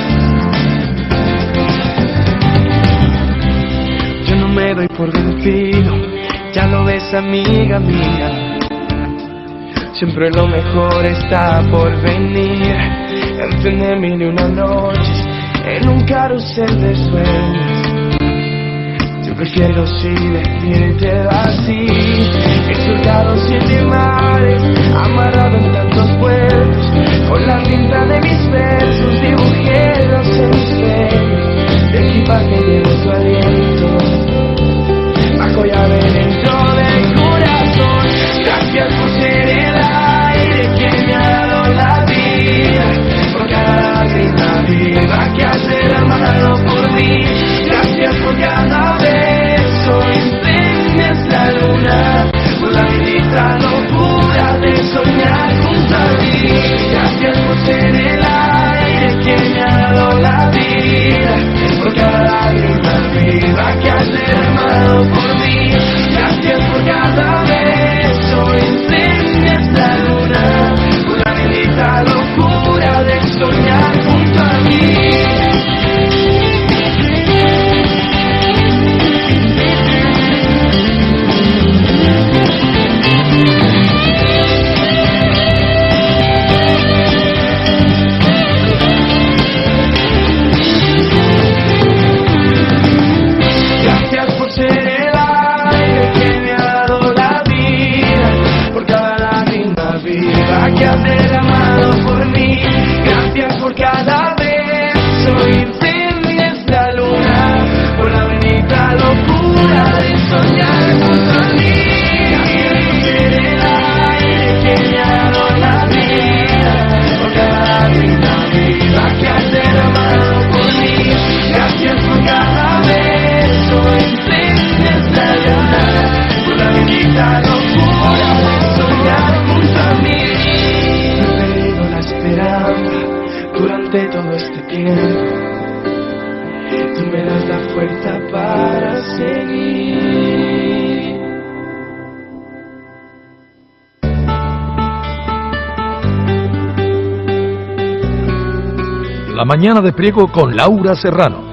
Yo no me doy por vencido, ya lo ves, amiga mía. Siempre lo mejor está por venir. Encendé mil y una noches en un carrusel de sueños. Yo prefiero sí decirte así. He surcado siete mares, amarrado en tantos puertos. Con la tinta de mis versos dibujé los hemisferios. De equipaje llevo tu aliento, bajo llave dentro del corazón. Gracias por ser el aire que me ha dado la vida, por cada lágrima viva que has derramado por mí. Gracias por cada beso entre esta luna, por la bendita locura de soñar junto a mí. Gracias por ser el aire que me ha dado la vida, por cada lágrima viva que has derramado por mí. Gracias por cada beso entre esta luna, por la bendita locura de soñar junto a mí. Gracias por ser el aire que me ha dado la vida, por cada lágrima viva que has derramado por mí. Gracias por cada beso y esta luna, por la bendita locura de soñar junto a mí. Gracias por ser el aire que me ha dado la vida, por cada lágrima viva que has derramado por mí. Gracias por cada beso y esta luna, por la bendita locura de soñar junto a mí. No he perdido la esperanza durante todo este tiempo. Tú me das la fuerza para seguir. La mañana de Priego con Laura Serrano.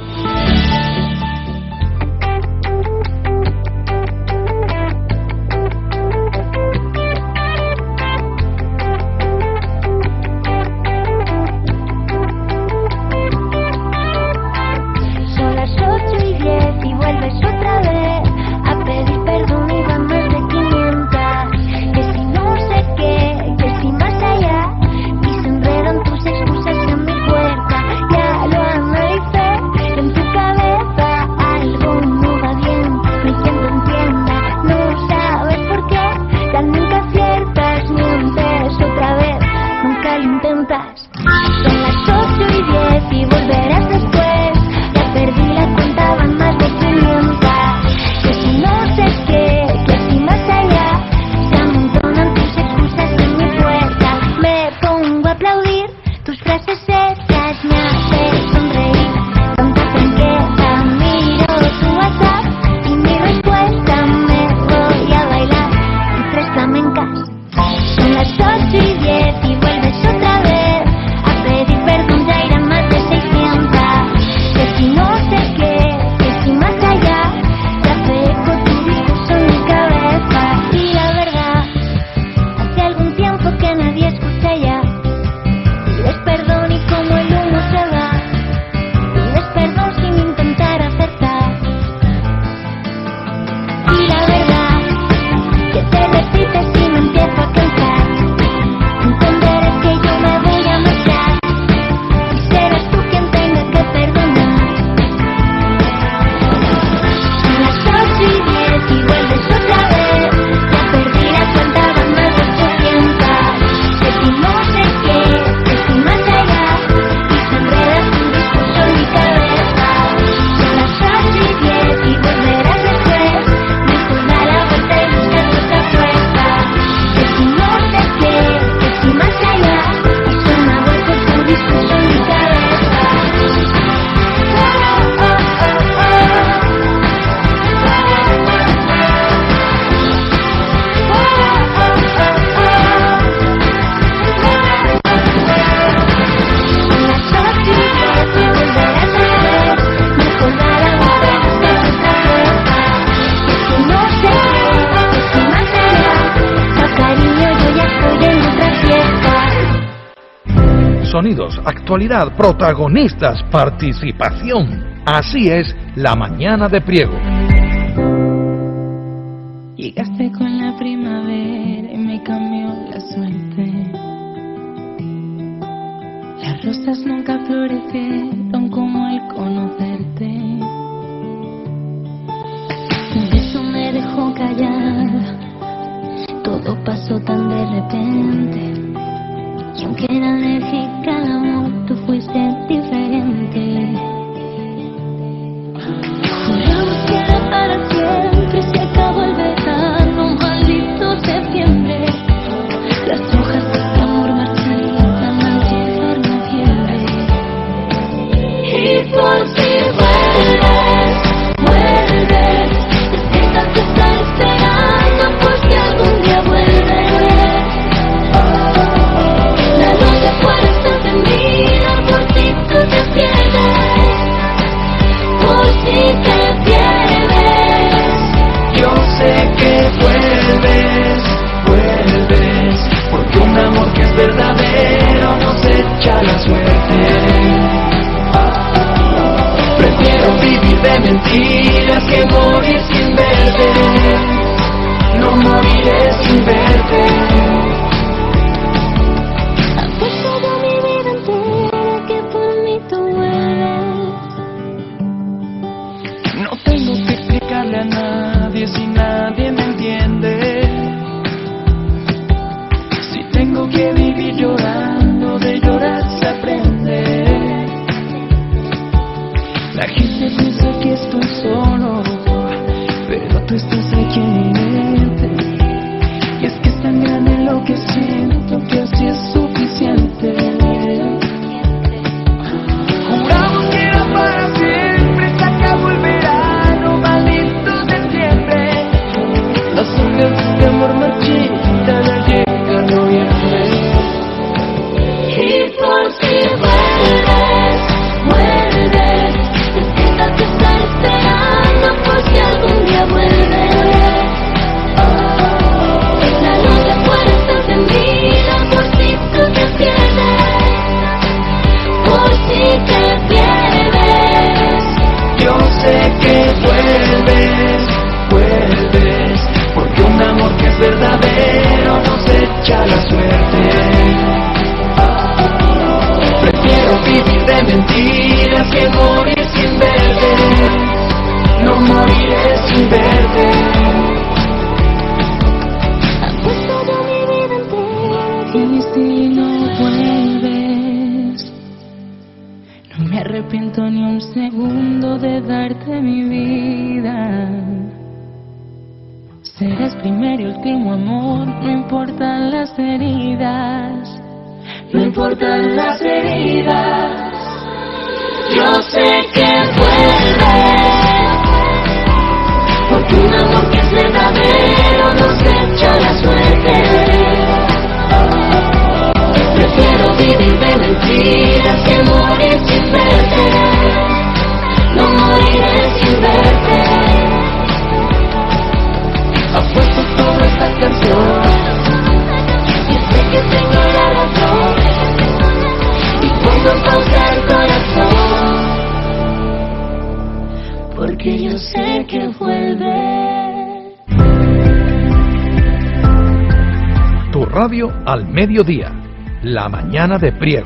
Son las ocho y diez y vuelves otra vez a pedir perdón y van más de quinientas. Que si no sé qué, que si más allá, y se enredan tus excusas en mi puerta. Ya lo analicé, en tu cabeza algo no va bien. No hay quien te entienda, no sabes por qué. Ya nunca aciertas, mientes otra vez, nunca lo intentas. Son las ocho y diez y volverás después. Ya perdí la cuenta, van más de quinientas. Que si no sé qué, que si más allá, se amontonan tus excusas en mi puerta. Me pongo a aplaudir tus frases hechas, me hace sonreír. Tanta franqueza, miro tu WhatsApp y mi respuesta me voy a bailar y tres flamencas. Son las ocho y diez y vuelves otra vez a sonidos, actualidad, protagonistas, participación. Así es La Mañana de Priego. Llegaste con la primavera y me cambió la suerte. Las rosas nunca florecieron como al conocerte. Un beso me dejó callada, todo pasó tan de repente. Y aunque era enérgica el amor, tú fuiste diferente. Juramos que era para siempre, se acabó el verano, maldito septiembre. Las hojas de este amor marchitan al llegar noviembre. Y por si vuelves, vuelves, es que te está esperando por si algún día vuelves. La noche puede estar encendida por si tú te pierdes, por si te pierdes. Yo sé que vuelves, vuelves, porque un amor que es verdadero nos echa la suerte. Prefiero vivir de mentiras que morir sin verte. No moriré sin verte. Apuesto yo mi vida entera que por mí tú vuelves. No tengo que explicarle a nadie si nadie me entiende. Si tengo que vivir llorando, de llorar se aprende. La gente piensa que estoy solo, pero tú estás aquí en mi mente. Y es que es tan grande lo que siento que así es suficiente. Juramos que era para siempre, se acabó el verano, maldito septiembre. Las hojas de amor marchitan al llegar noviembre. Y por si vuelves, vuelves, es que esta te está esperando por si algún día vuelves. La noche puede estar encendida por si tú te pierdes, por si te pierdes. Yo sé que vuelves, vuelves, porque un amor que es verdadero nos echa la suerte. Prefiero vivir de mentiras que morir sin verte. No moriré sin verte. Apuesto yo mi vida entera que si no vuelves. No me arrepiento ni un segundo de darte mi vida. Serás primero y último amor, no importan las heridas, no importan las heridas. Yo sé que vuelves, porque un amor que es verdadero nos echa la suerte. Prefiero vivir de mentiras que morir sin verte. No moriré sin verte. Apuesto toda esta canción Y sé que tengo la razón y pongo en pausa el corazón, porque yo sé que vuelve. Tu radio al mediodía, La Mañana de Priego.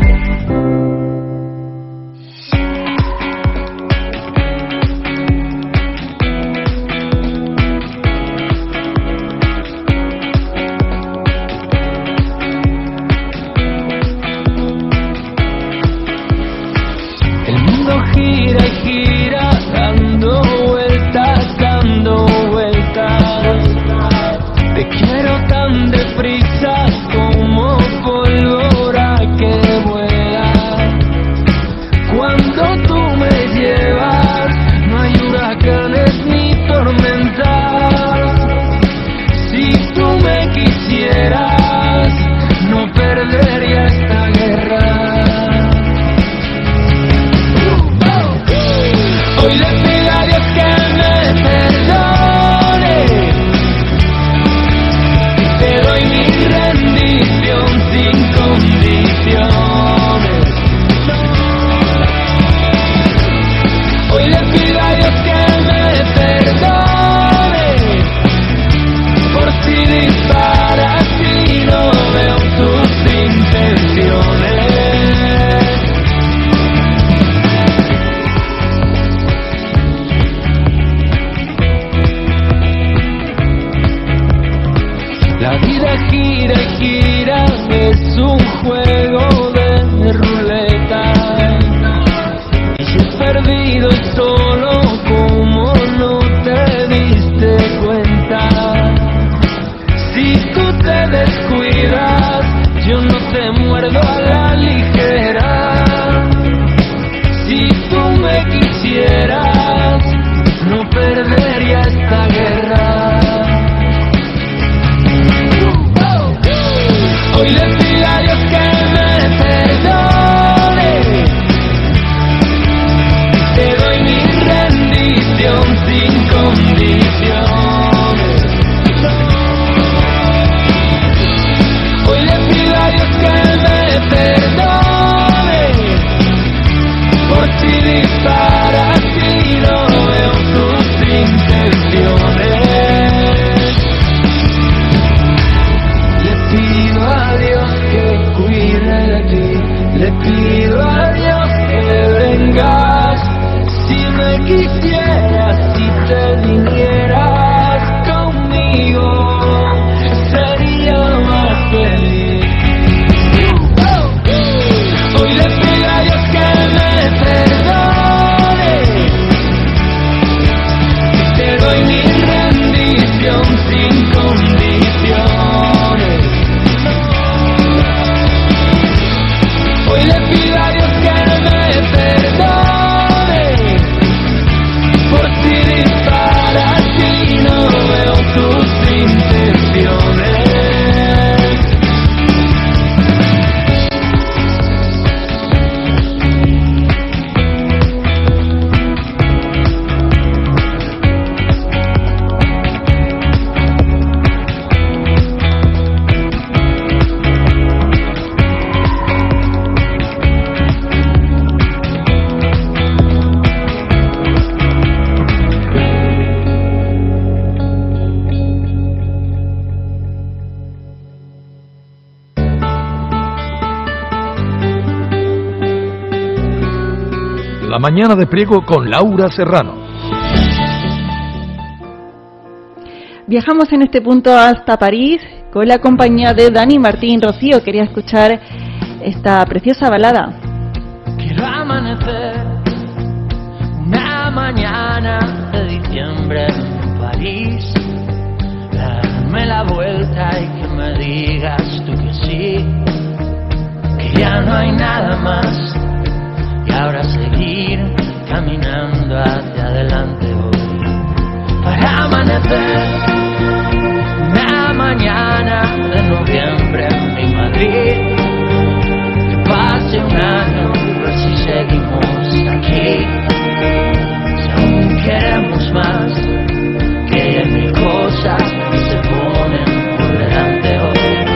gira y gira, dando vueltas, dando vueltas. Te quiero tan deprisa como pólvora que vuela. guardo a la ligera. Si tú me quisieras, no perdería esta guerra. Hoy le pido a Dios que me perdone. Te doy mi rendición sin condiciones. Hoy le pido a Dios que me perdone por si disparas y no veo tus intenciones. Le pido a Dios que cuide de ti, le pido a Dios que vengas. Si me quisieras, si te vinieras conmigo, sería más feliz. Hoy le pido a Dios que me perdone. Te doy mi rendición sin condiciones. Hoy le pido a Dios que me perdone por si disparas y no veo tus intenciones. La mañana de Priego con Laura Serrano. Viajamos en este punto hasta París con la compañía de Dani Martín. Rocío quería escuchar esta preciosa balada. Quiero amanecer una mañana de diciembre en París, darme la vuelta y que me digas tú que sí, que ya no hay nada más. Y ahora seguir caminando hacia adelante hoy. Para amanecer una mañana de noviembre en Madrid. Que pase un año, ver si seguimos aquí. Si aún queremos más, que hay mil cosas que se ponen por delante hoy.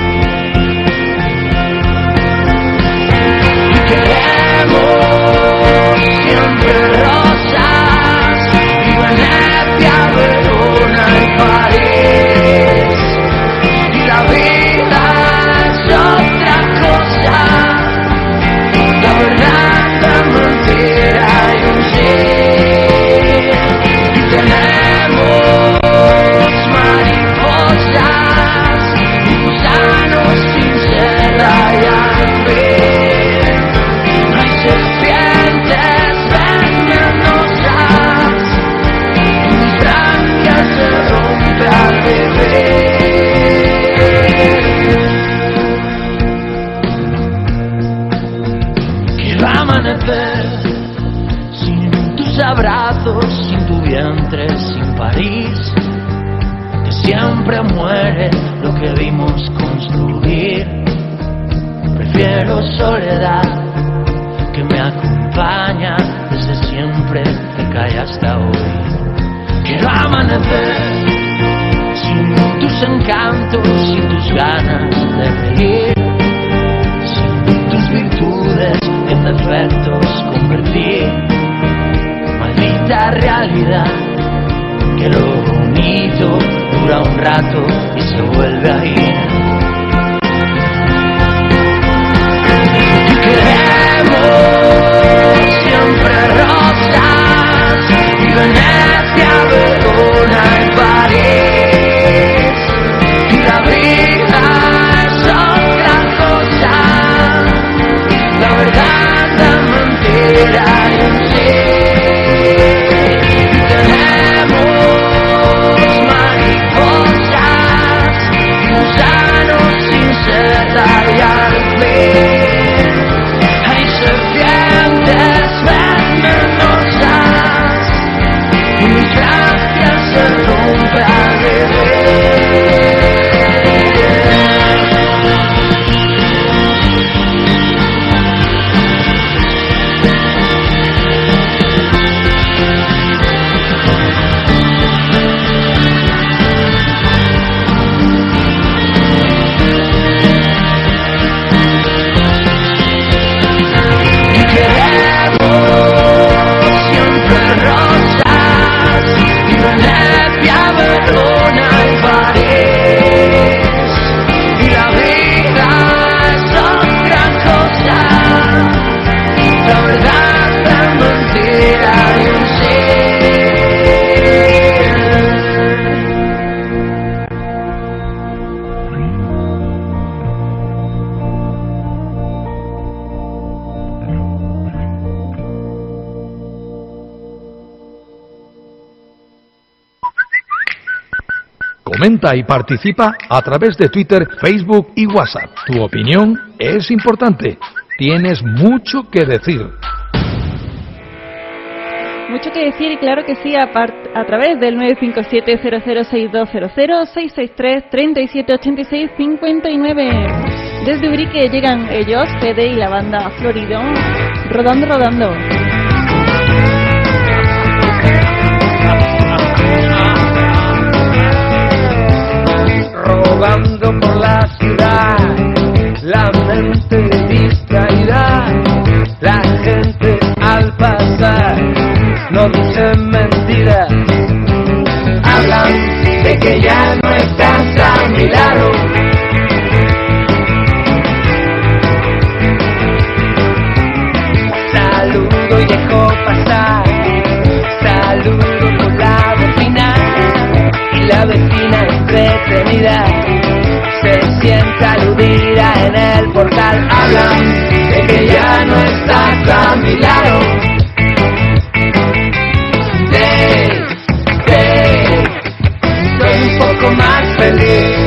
Y queremos siempre rosas y Venecia, Verona y París. Y la vida es otra cosa, la verdad es mentira y un sí. Y tenemos mariposas y gusanos sin seda y al fin hay serpientes venenosas y mis branquias se rompen al vivir. Quiero amanecer sin tus abrazos, sin tu vientre, sin París, que siempre muere lo que vimos construir. Prefiero soledad que me acompaña desde siempre, cerca y hasta hoy. Quiero amanecer sin tus encantos, sin tus ganas de reír, sin tus virtudes en defectos convertir. Maldita realidad, que lo bonito dura un rato y se vuelve a ir. Y queremos siempre rosas y Venecia, Verona y París. Y la vida es otra cosa, la verdad es mentira y un sí. Y tenemos mariposas y Comenta y participa a través de Twitter, Facebook y WhatsApp. Tu opinión es importante. Tienes mucho que decir. Mucho que decir y claro que sí, a, a través del nueve cinco siete cero cero seis dos cero cero, seis seis tres, treinta y siete ochenta y seis cincuenta y nueve. Desde Ubrique llegan ellos, Fede y la banda Florido, rodando, rodando. Rodando por la ciudad, la mente distraída, la gente al pasar no dicen mentiras, hablan de que ya no estás a mi lado. Saludo y dejo pasar, saludo con la vecina, y la vecina entretenida se siente aludida en el portal. Hablan de que ya no estás a mi lado. Hey, hey, soy un poco más feliz.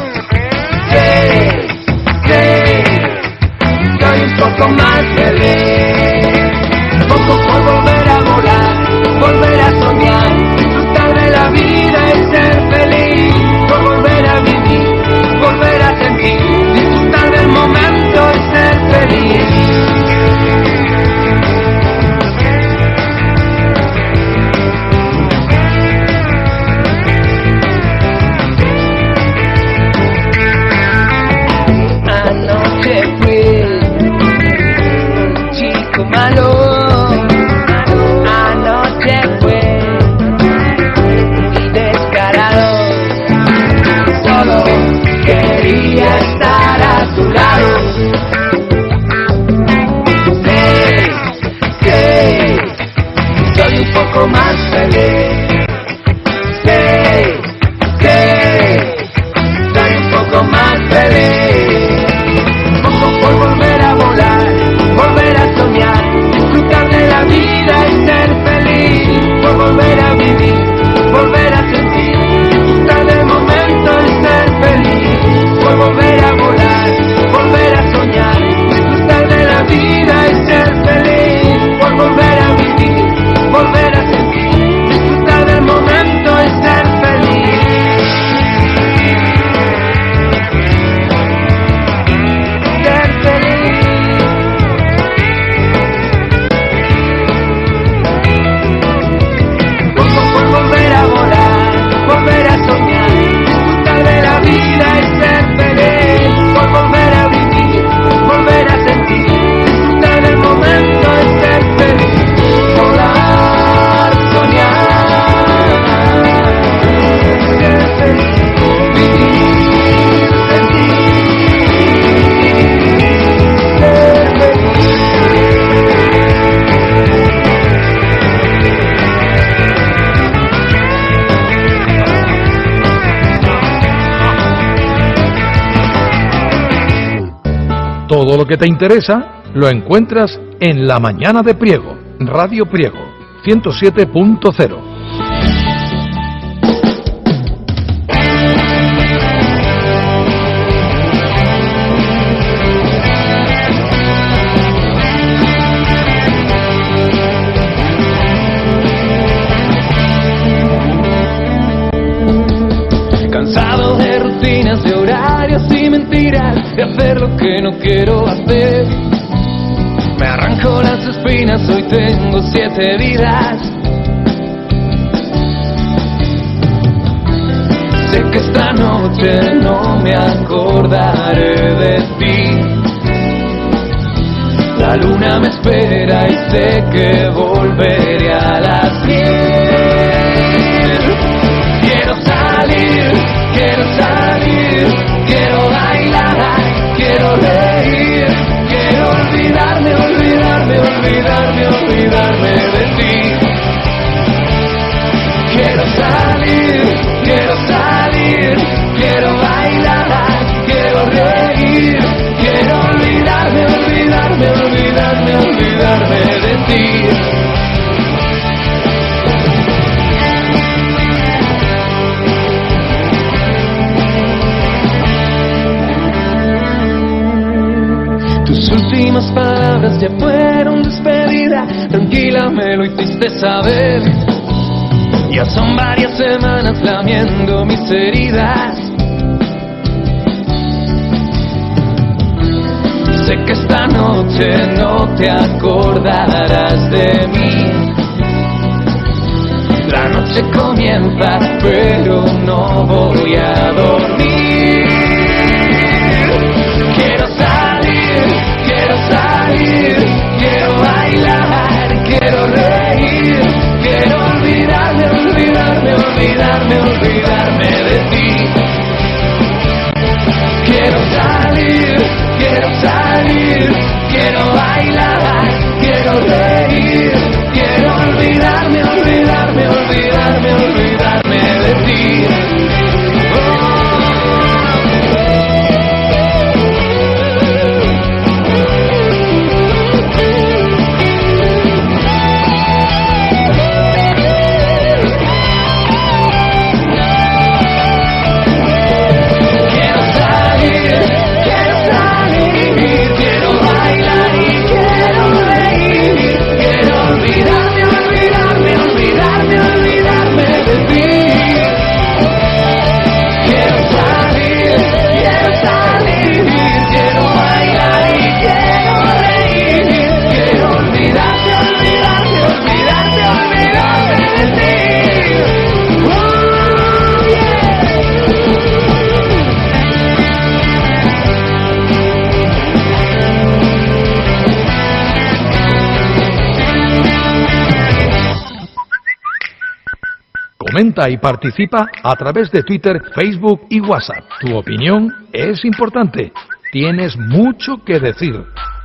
Hey, hey, soy un poco más feliz. Poco por volver a volar, volver a soñar, disfrutar de la vida y ser feliz. Por volver a vivir, volver a sentir, disfrutar del momento y ser feliz. Anoche fui un chico malo, anoche fue muy descarado, solo quería estar a tu lado. Sé, sé, soy un poco más feliz. Sé, sé, soy un poco más feliz. Poco por volver a volar, volver a soñar, disfrutar de la vida y ser feliz. Por volver a vivir, volver a sentir, disfrutar del momento y ser feliz. Por volver a volar, volver a soñar, disfrutar de la vida y ser feliz. Por volver a vivir, volver a sentir, disfrutar del momento y ser feliz. Ser feliz. Poco por volver a volar, volver a soñar, disfrutar de la vida y ser feliz. Por volver a vivir, volver a sentir, disfrutar del momento y ser feliz. Volar, soñar, ser feliz. Vivir, sentir, ser feliz. Todo lo que te interesa lo encuentras en La Mañana de Priego, Radio Priego, ciento siete punto cero. Cansado de rutinas, de horarios y mentiras, de hacer lo que no quiero hacer. Me arranco las espinas, hoy tengo siete vidas. Sé que esta noche no me acordaré de ti. La luna me espera y sé que volveré a las diez. Quiero salir, quiero salir, quiero bailar, quiero reír, quiero olvidarme, olvidarme, olvidarme, olvidarme de ti. Quiero salir, quiero salir, quiero bailar, quiero reír, quiero olvidarme, olvidarme, olvidarme, olvidarme de ti. me lo hiciste saber. Ya son varias semanas lamiendo mis heridas. Sé que esta noche no te acordarás de mí. La noche comienza, pero no voy a dormir. Quiero salir, quiero salir, quiero bailar, quiero reír, quiero olvidarme, olvidarme, olvidarme, olvidarme de ti. Quiero salir, quiero salir, quiero bailar, quiero reír, quiero olvidarme, olvidarme, olvidarme, olvidarme de ti. Comenta y participa a través de Twitter, Facebook y WhatsApp. Tu opinión es importante. Tienes mucho que decir.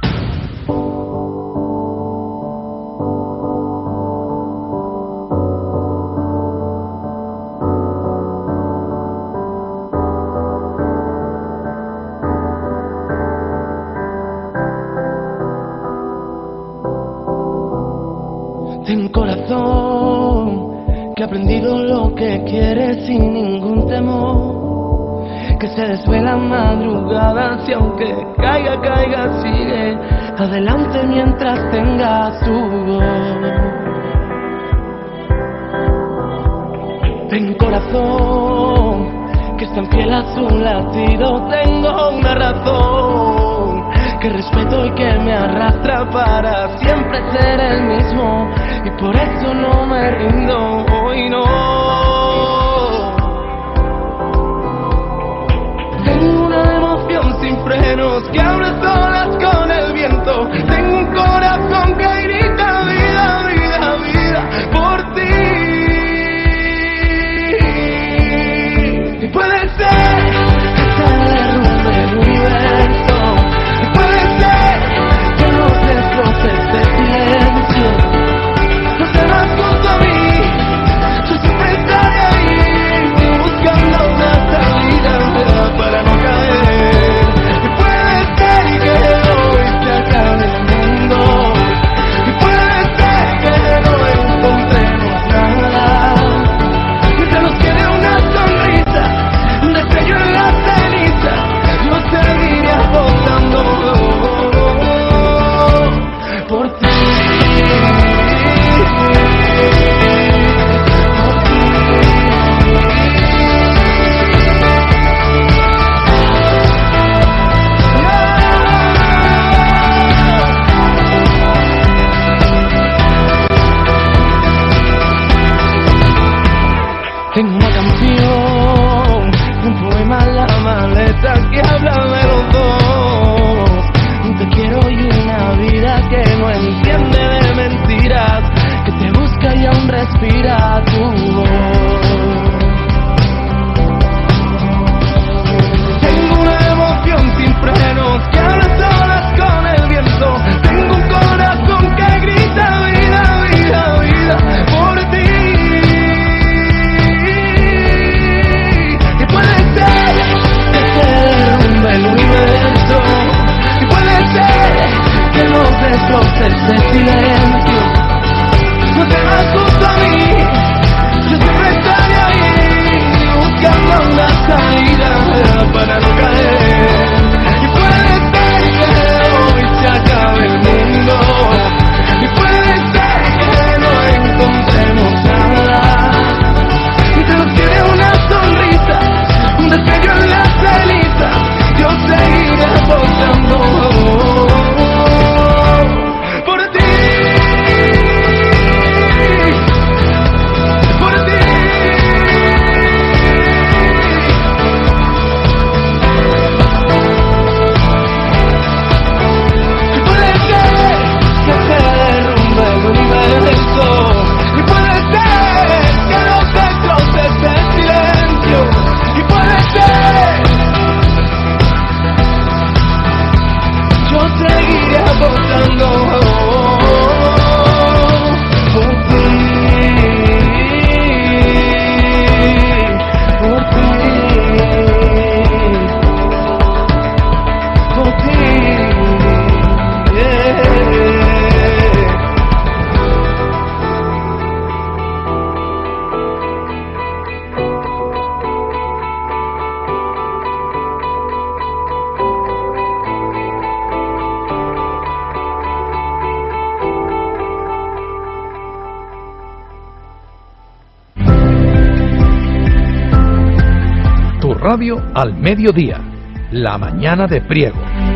Ten corazón, que he aprendido lo que quieres sin ningún temor, que se desvela madrugadas y aunque caiga, caiga, sigue adelante mientras tengas tu voz. Ten corazón, que es tan fiel a su latido, tengo una razón, que respeto y que me arrastra para siempre ser el mismo, y por eso no me rindo hoy, no. Tengo una emoción sin frenos que abre solas con el viento. Tengo un corazón que grita vida, vida, vida por ti. Y puede ser que se derrumbe el universo, y puede ser que nos destroce este silencio. No te vas junto a mí, yo siempre estaré ahí buscando una salida para no caer. Y puede ser radio al mediodía, la mañana de Priego.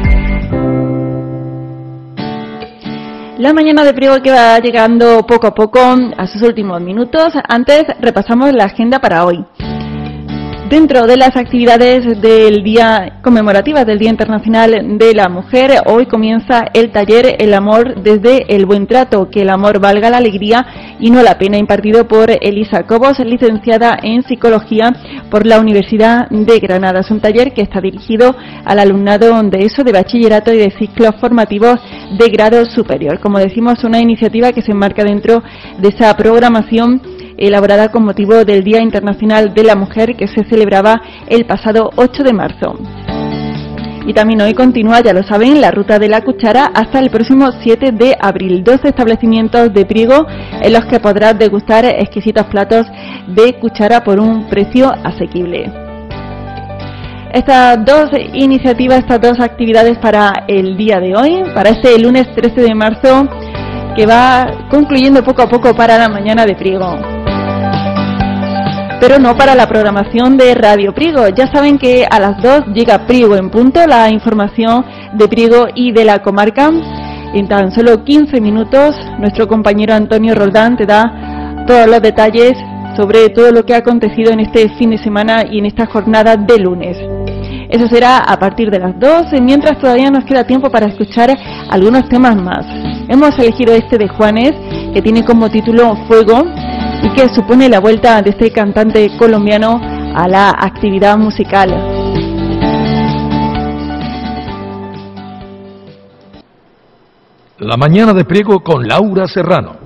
La mañana de Priego que va llegando poco a poco a sus últimos minutos. Antes repasamos la agenda para hoy. Dentro de las actividades del día conmemorativas del Día Internacional de la Mujer, hoy comienza el taller El amor desde el buen trato, que el amor valga la alegría y no la pena, impartido por Elisa Cobos, licenciada en Psicología por la Universidad de Granada. Es un taller que está dirigido al alumnado de ESO, de bachillerato y de ciclos formativos de grado superior. Como decimos, una iniciativa que se enmarca dentro de esa programación elaborada con motivo del Día Internacional de la Mujer, que se celebraba el pasado ocho de marzo. Y también hoy continúa, ya lo saben, la ruta de la cuchara hasta el próximo siete de abril. doce establecimientos de Priego en los que podrás degustar exquisitos platos de cuchara por un precio asequible. Estas dos iniciativas, estas dos actividades para el día de hoy, para este lunes trece de marzo, que va concluyendo poco a poco para la mañana de Priego. Pero no para la programación de Radio Priego. Ya saben que a las dos llega Priego en punto, la información de Priego y de la comarca. En tan solo quince minutos, nuestro compañero Antonio Roldán te da todos los detalles sobre todo lo que ha acontecido en este fin de semana y en esta jornada de lunes. Eso será a partir de las doce, mientras todavía nos queda tiempo para escuchar algunos temas más. Hemos elegido este de Juanes, que tiene como título Fuego, y que supone la vuelta de este cantante colombiano a la actividad musical. La mañana de Priego con Laura Serrano.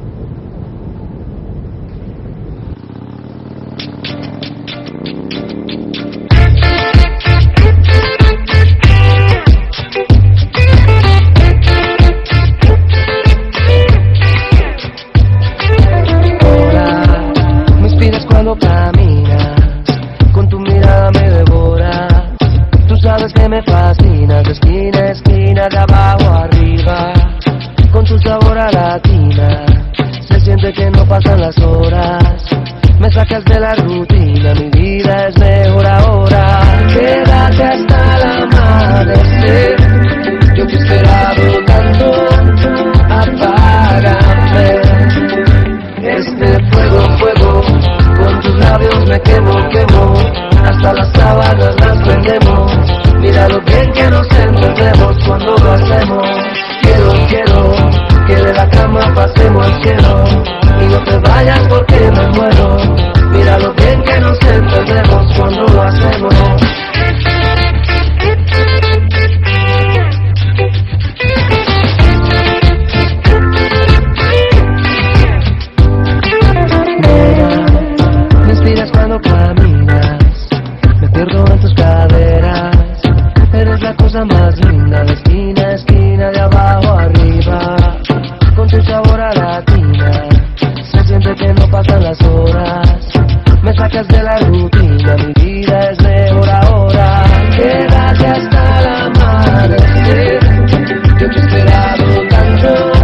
Cuando caminas, con tu mirada me devoras. Tú sabes que me fascinas, de esquina a esquina, de abajo a arriba. Con tu sabor a latina, se siente que no pasan las horas. Me sacas de la rutina, mi vida es mejor ahora. Quédate hasta el amanecer, yo te he esperado tanto, apágame. Este fuego, fuego, con tus labios me quemo, quemo, hasta las sábanas las prendemos. Mira lo bien que nos entendemos cuando lo hacemos. Quiero, quiero, que de la cama pasemos al cielo. Y no te vayas porque me muero. Mira lo bien que nos entendemos cuando lo hacemos. Cuando caminas, me pierdo en tus caderas. Eres la cosa más linda, de esquina a esquina, de abajo a arriba. Con tu sabor a latina, se siente que no pasan las horas. Me sacas de la rutina, mi vida es mejor ahora. Quédate hasta el amanecer, yo te he esperado tanto,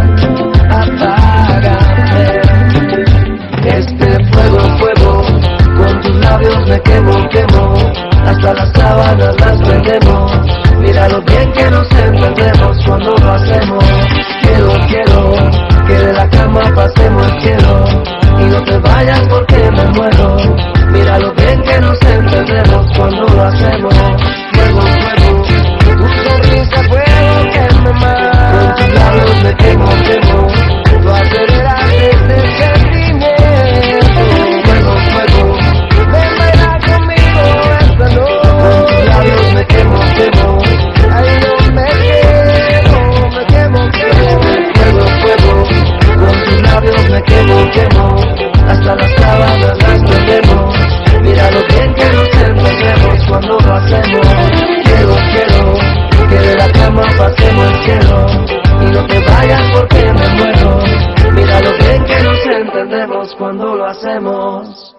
apágame. Este fuego, fuego, con tus labios me quemo, quemo, hasta las sábanas las prendemos. Mira lo bien que nos entendemos cuando lo hacemos. Quiero, quiero, que de la cama pasemos al cielo. Y no te vayas porque me muero. Mira lo bien que nos entendemos cuando lo hacemos. Fuego, fuego, tu sonrisa fuego que me mata. Con tus labios me quemo, quemo, tú aceleras este sentimiento. Fuego, fuego, ven bailar conmigo esta noche. Con tus labios me quemo, quemo, ay yo me quemo, me quemo, quemo. Fuego, fuego, con tus labios me quemo, quemo, hasta las sábanas las prendemos. Mira lo bien que nos entendemos cuando lo hacemos. Quiero, quiero, que de la cama pasemos al cielo. Y no te vayas porque me muero. Mira lo bien que nos entendemos cuando lo hacemos.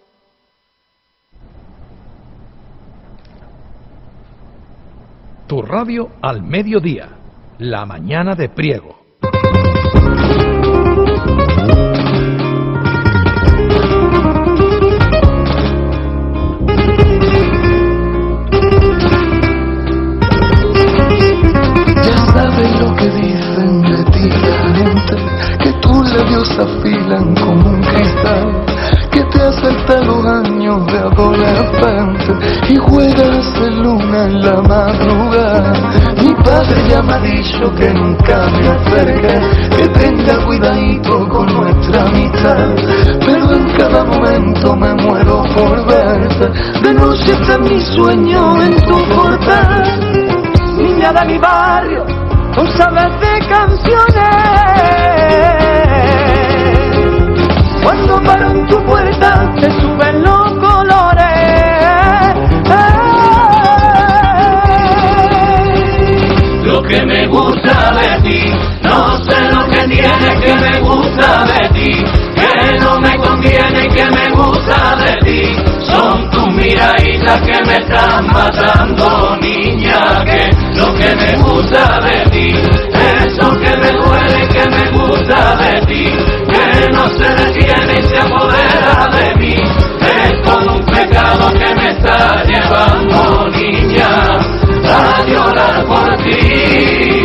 Tu radio al mediodía, la mañana de Priego. labios afilan como un cristal que te asalta los años de adolescente y juegas de luna en la madrugada. Mi padre ya me ha dicho que nunca me acerque, que tenga cuidadito con nuestra amistad, pero en cada momento me muero por verte. De noche está mi sueño en tu portal. Niña de mi barrio, tú sabes de canciones. Cuando paro en tu puerta te suben los colores. Lo que me gusta de ti, no sé lo que tiene que me gusta de ti, que no me conviene que me gusta de ti. Son tus miraditas que me están matando, niña, que lo que me gusta de ti, eso que me duele que me gusta de ti, que no se detiene y se apodera de mí, es todo un pecado que me está llevando, niña, a llorar por ti.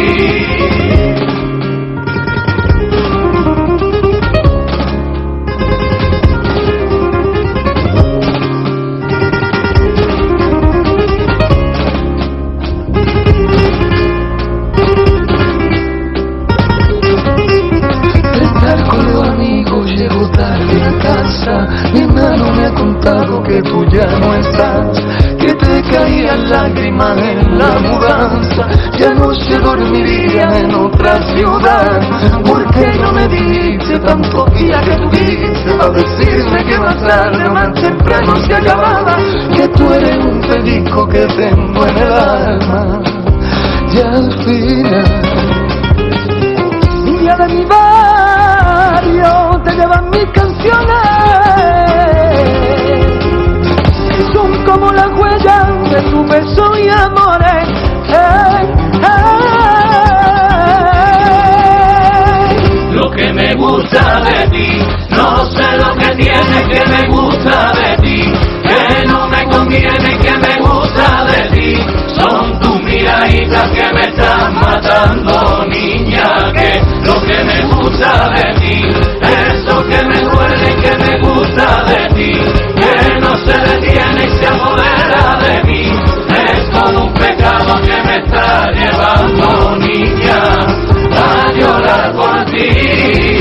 Mi hermano me ha contado que tú ya no estás, que te caían lágrimas en la mudanza. Ya no se dormiría en otra ciudad, porque no me dijiste tanto día que tuviste a decirme que más tarde o más temprano se acababa, que tú eres un pellizco que tengo en el alma. Y al final, niña de mi barrio, te llevan mis canciones, son como las huellas de tu beso y amores. Hey, hey. Lo que me gusta de ti, no sé lo que tiene que me gusta de ti, que no me conviene que me gusta de ti. Son tus miraditas que me están matando, niña, que lo que me gusta de ti, eso que me duele que me gusta de ti, que no se detiene y se apodera de mí, es todo un pecado que me está llevando, niña, a llorar por ti.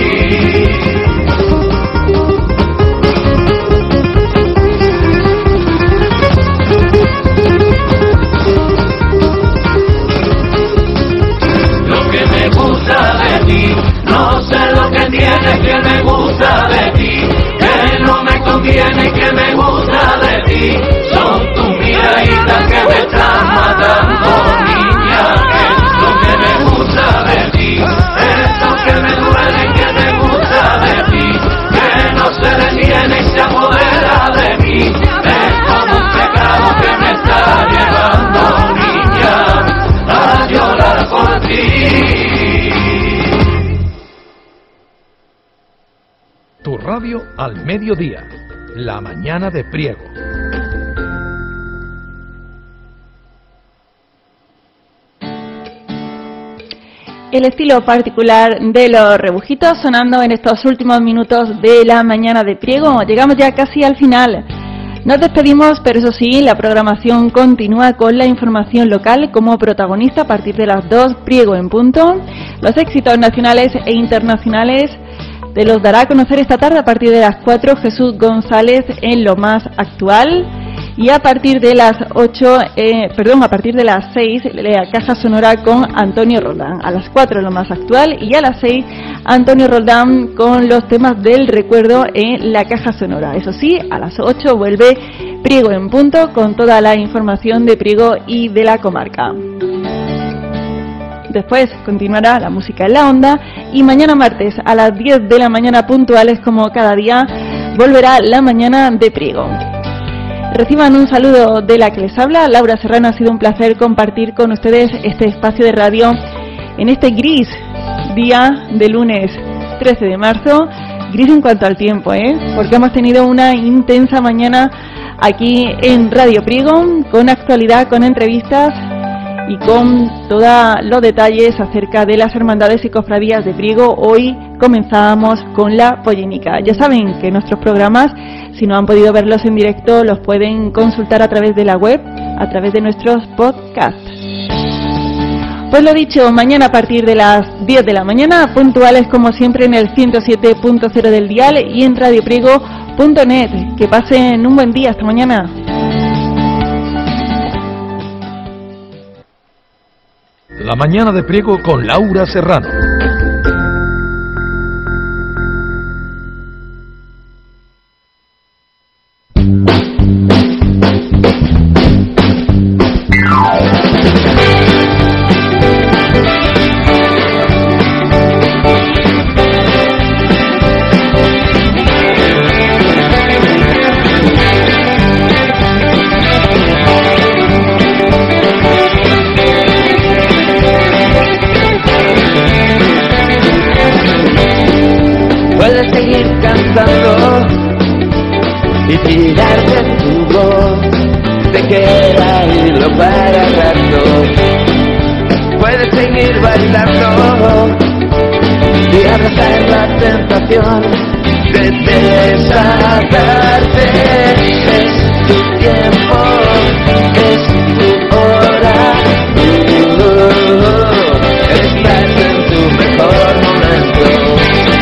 Lo que me gusta de ti, no sé lo que tiene que me gusta de ti, que no me conviene que me gusta de ti. Son tus miraditas que me están matando, niña, que lo que me gusta de ti, eso que me duele que me gusta de ti, que no se detiene y se apodera de mí, es como un pecado que me está llevando, niña, a llorar por ti. Tu radio al mediodía, la mañana de Priego. El estilo particular de los rebujitos sonando en estos últimos minutos de la mañana de Priego. Llegamos ya casi al final. Nos despedimos, pero eso sí, la programación continúa con la información local como protagonista a partir de las dos, Priego en punto. Los éxitos nacionales e internacionales te los dará a conocer esta tarde a partir de las cuatro Jesús González en Lo Más Actual, y a partir de las ocho, eh, perdón, a partir de las seis la Caja Sonora con Antonio Roldán. A las cuatro Lo Más Actual y a las seis Antonio Roldán con los temas del recuerdo en la Caja Sonora. Eso sí, a las ocho vuelve Priego en punto con toda la información de Priego y de la comarca. Después continuará la música en la onda y mañana martes a las diez de la mañana puntuales como cada día volverá la mañana de Priego. Reciban un saludo de la que les habla, Laura Serrano. Ha sido un placer compartir con ustedes este espacio de radio en este gris día de lunes trece de marzo. Gris en cuanto al tiempo, ¿eh? Porque hemos tenido una intensa mañana aquí en Radio Priego, con actualidad, con entrevistas y con todos los detalles acerca de las hermandades y cofradías de Priego. Hoy comenzamos con la polémica. Ya saben que nuestros programas, si no han podido verlos en directo, los pueden consultar a través de la web, a través de nuestros podcasts. Pues lo dicho, mañana a partir de las diez de la mañana, puntuales como siempre en el ciento siete punto cero del dial y en radio priego punto net. Que pasen un buen día, hasta mañana. La mañana de Priego con Laura Serrano. Y tirarte tu voz, te queda hilo para rato. Puedes seguir bailando y abrazar la tentación de desatarte. Es tu tiempo, es tu hora. Uh, uh, uh, estás en tu mejor momento.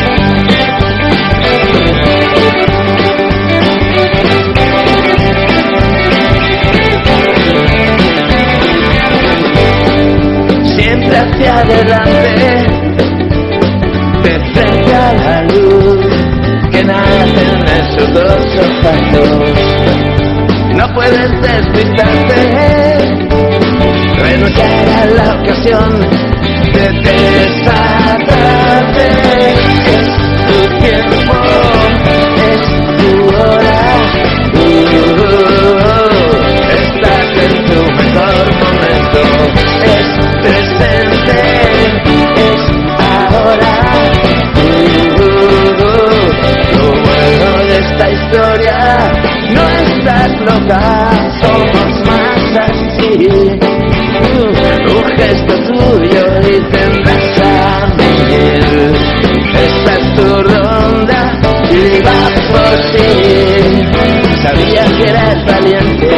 Hacia adelante, de frente a la luz que nace en esos dos ojos. No puedes despistarte, renunciar a la ocasión de desatarte. Es tu tiempo, es tu hora. Uh, uh, uh, estás en tu mejor momento. Es presente, es ahora. Uh, uh, uh, lo bueno de esta historia, no estás loca, somos más así. Uh, un gesto tuyo y tendrás a mil. Esta es tu ronda y va por ti. Sabía que eras valiente.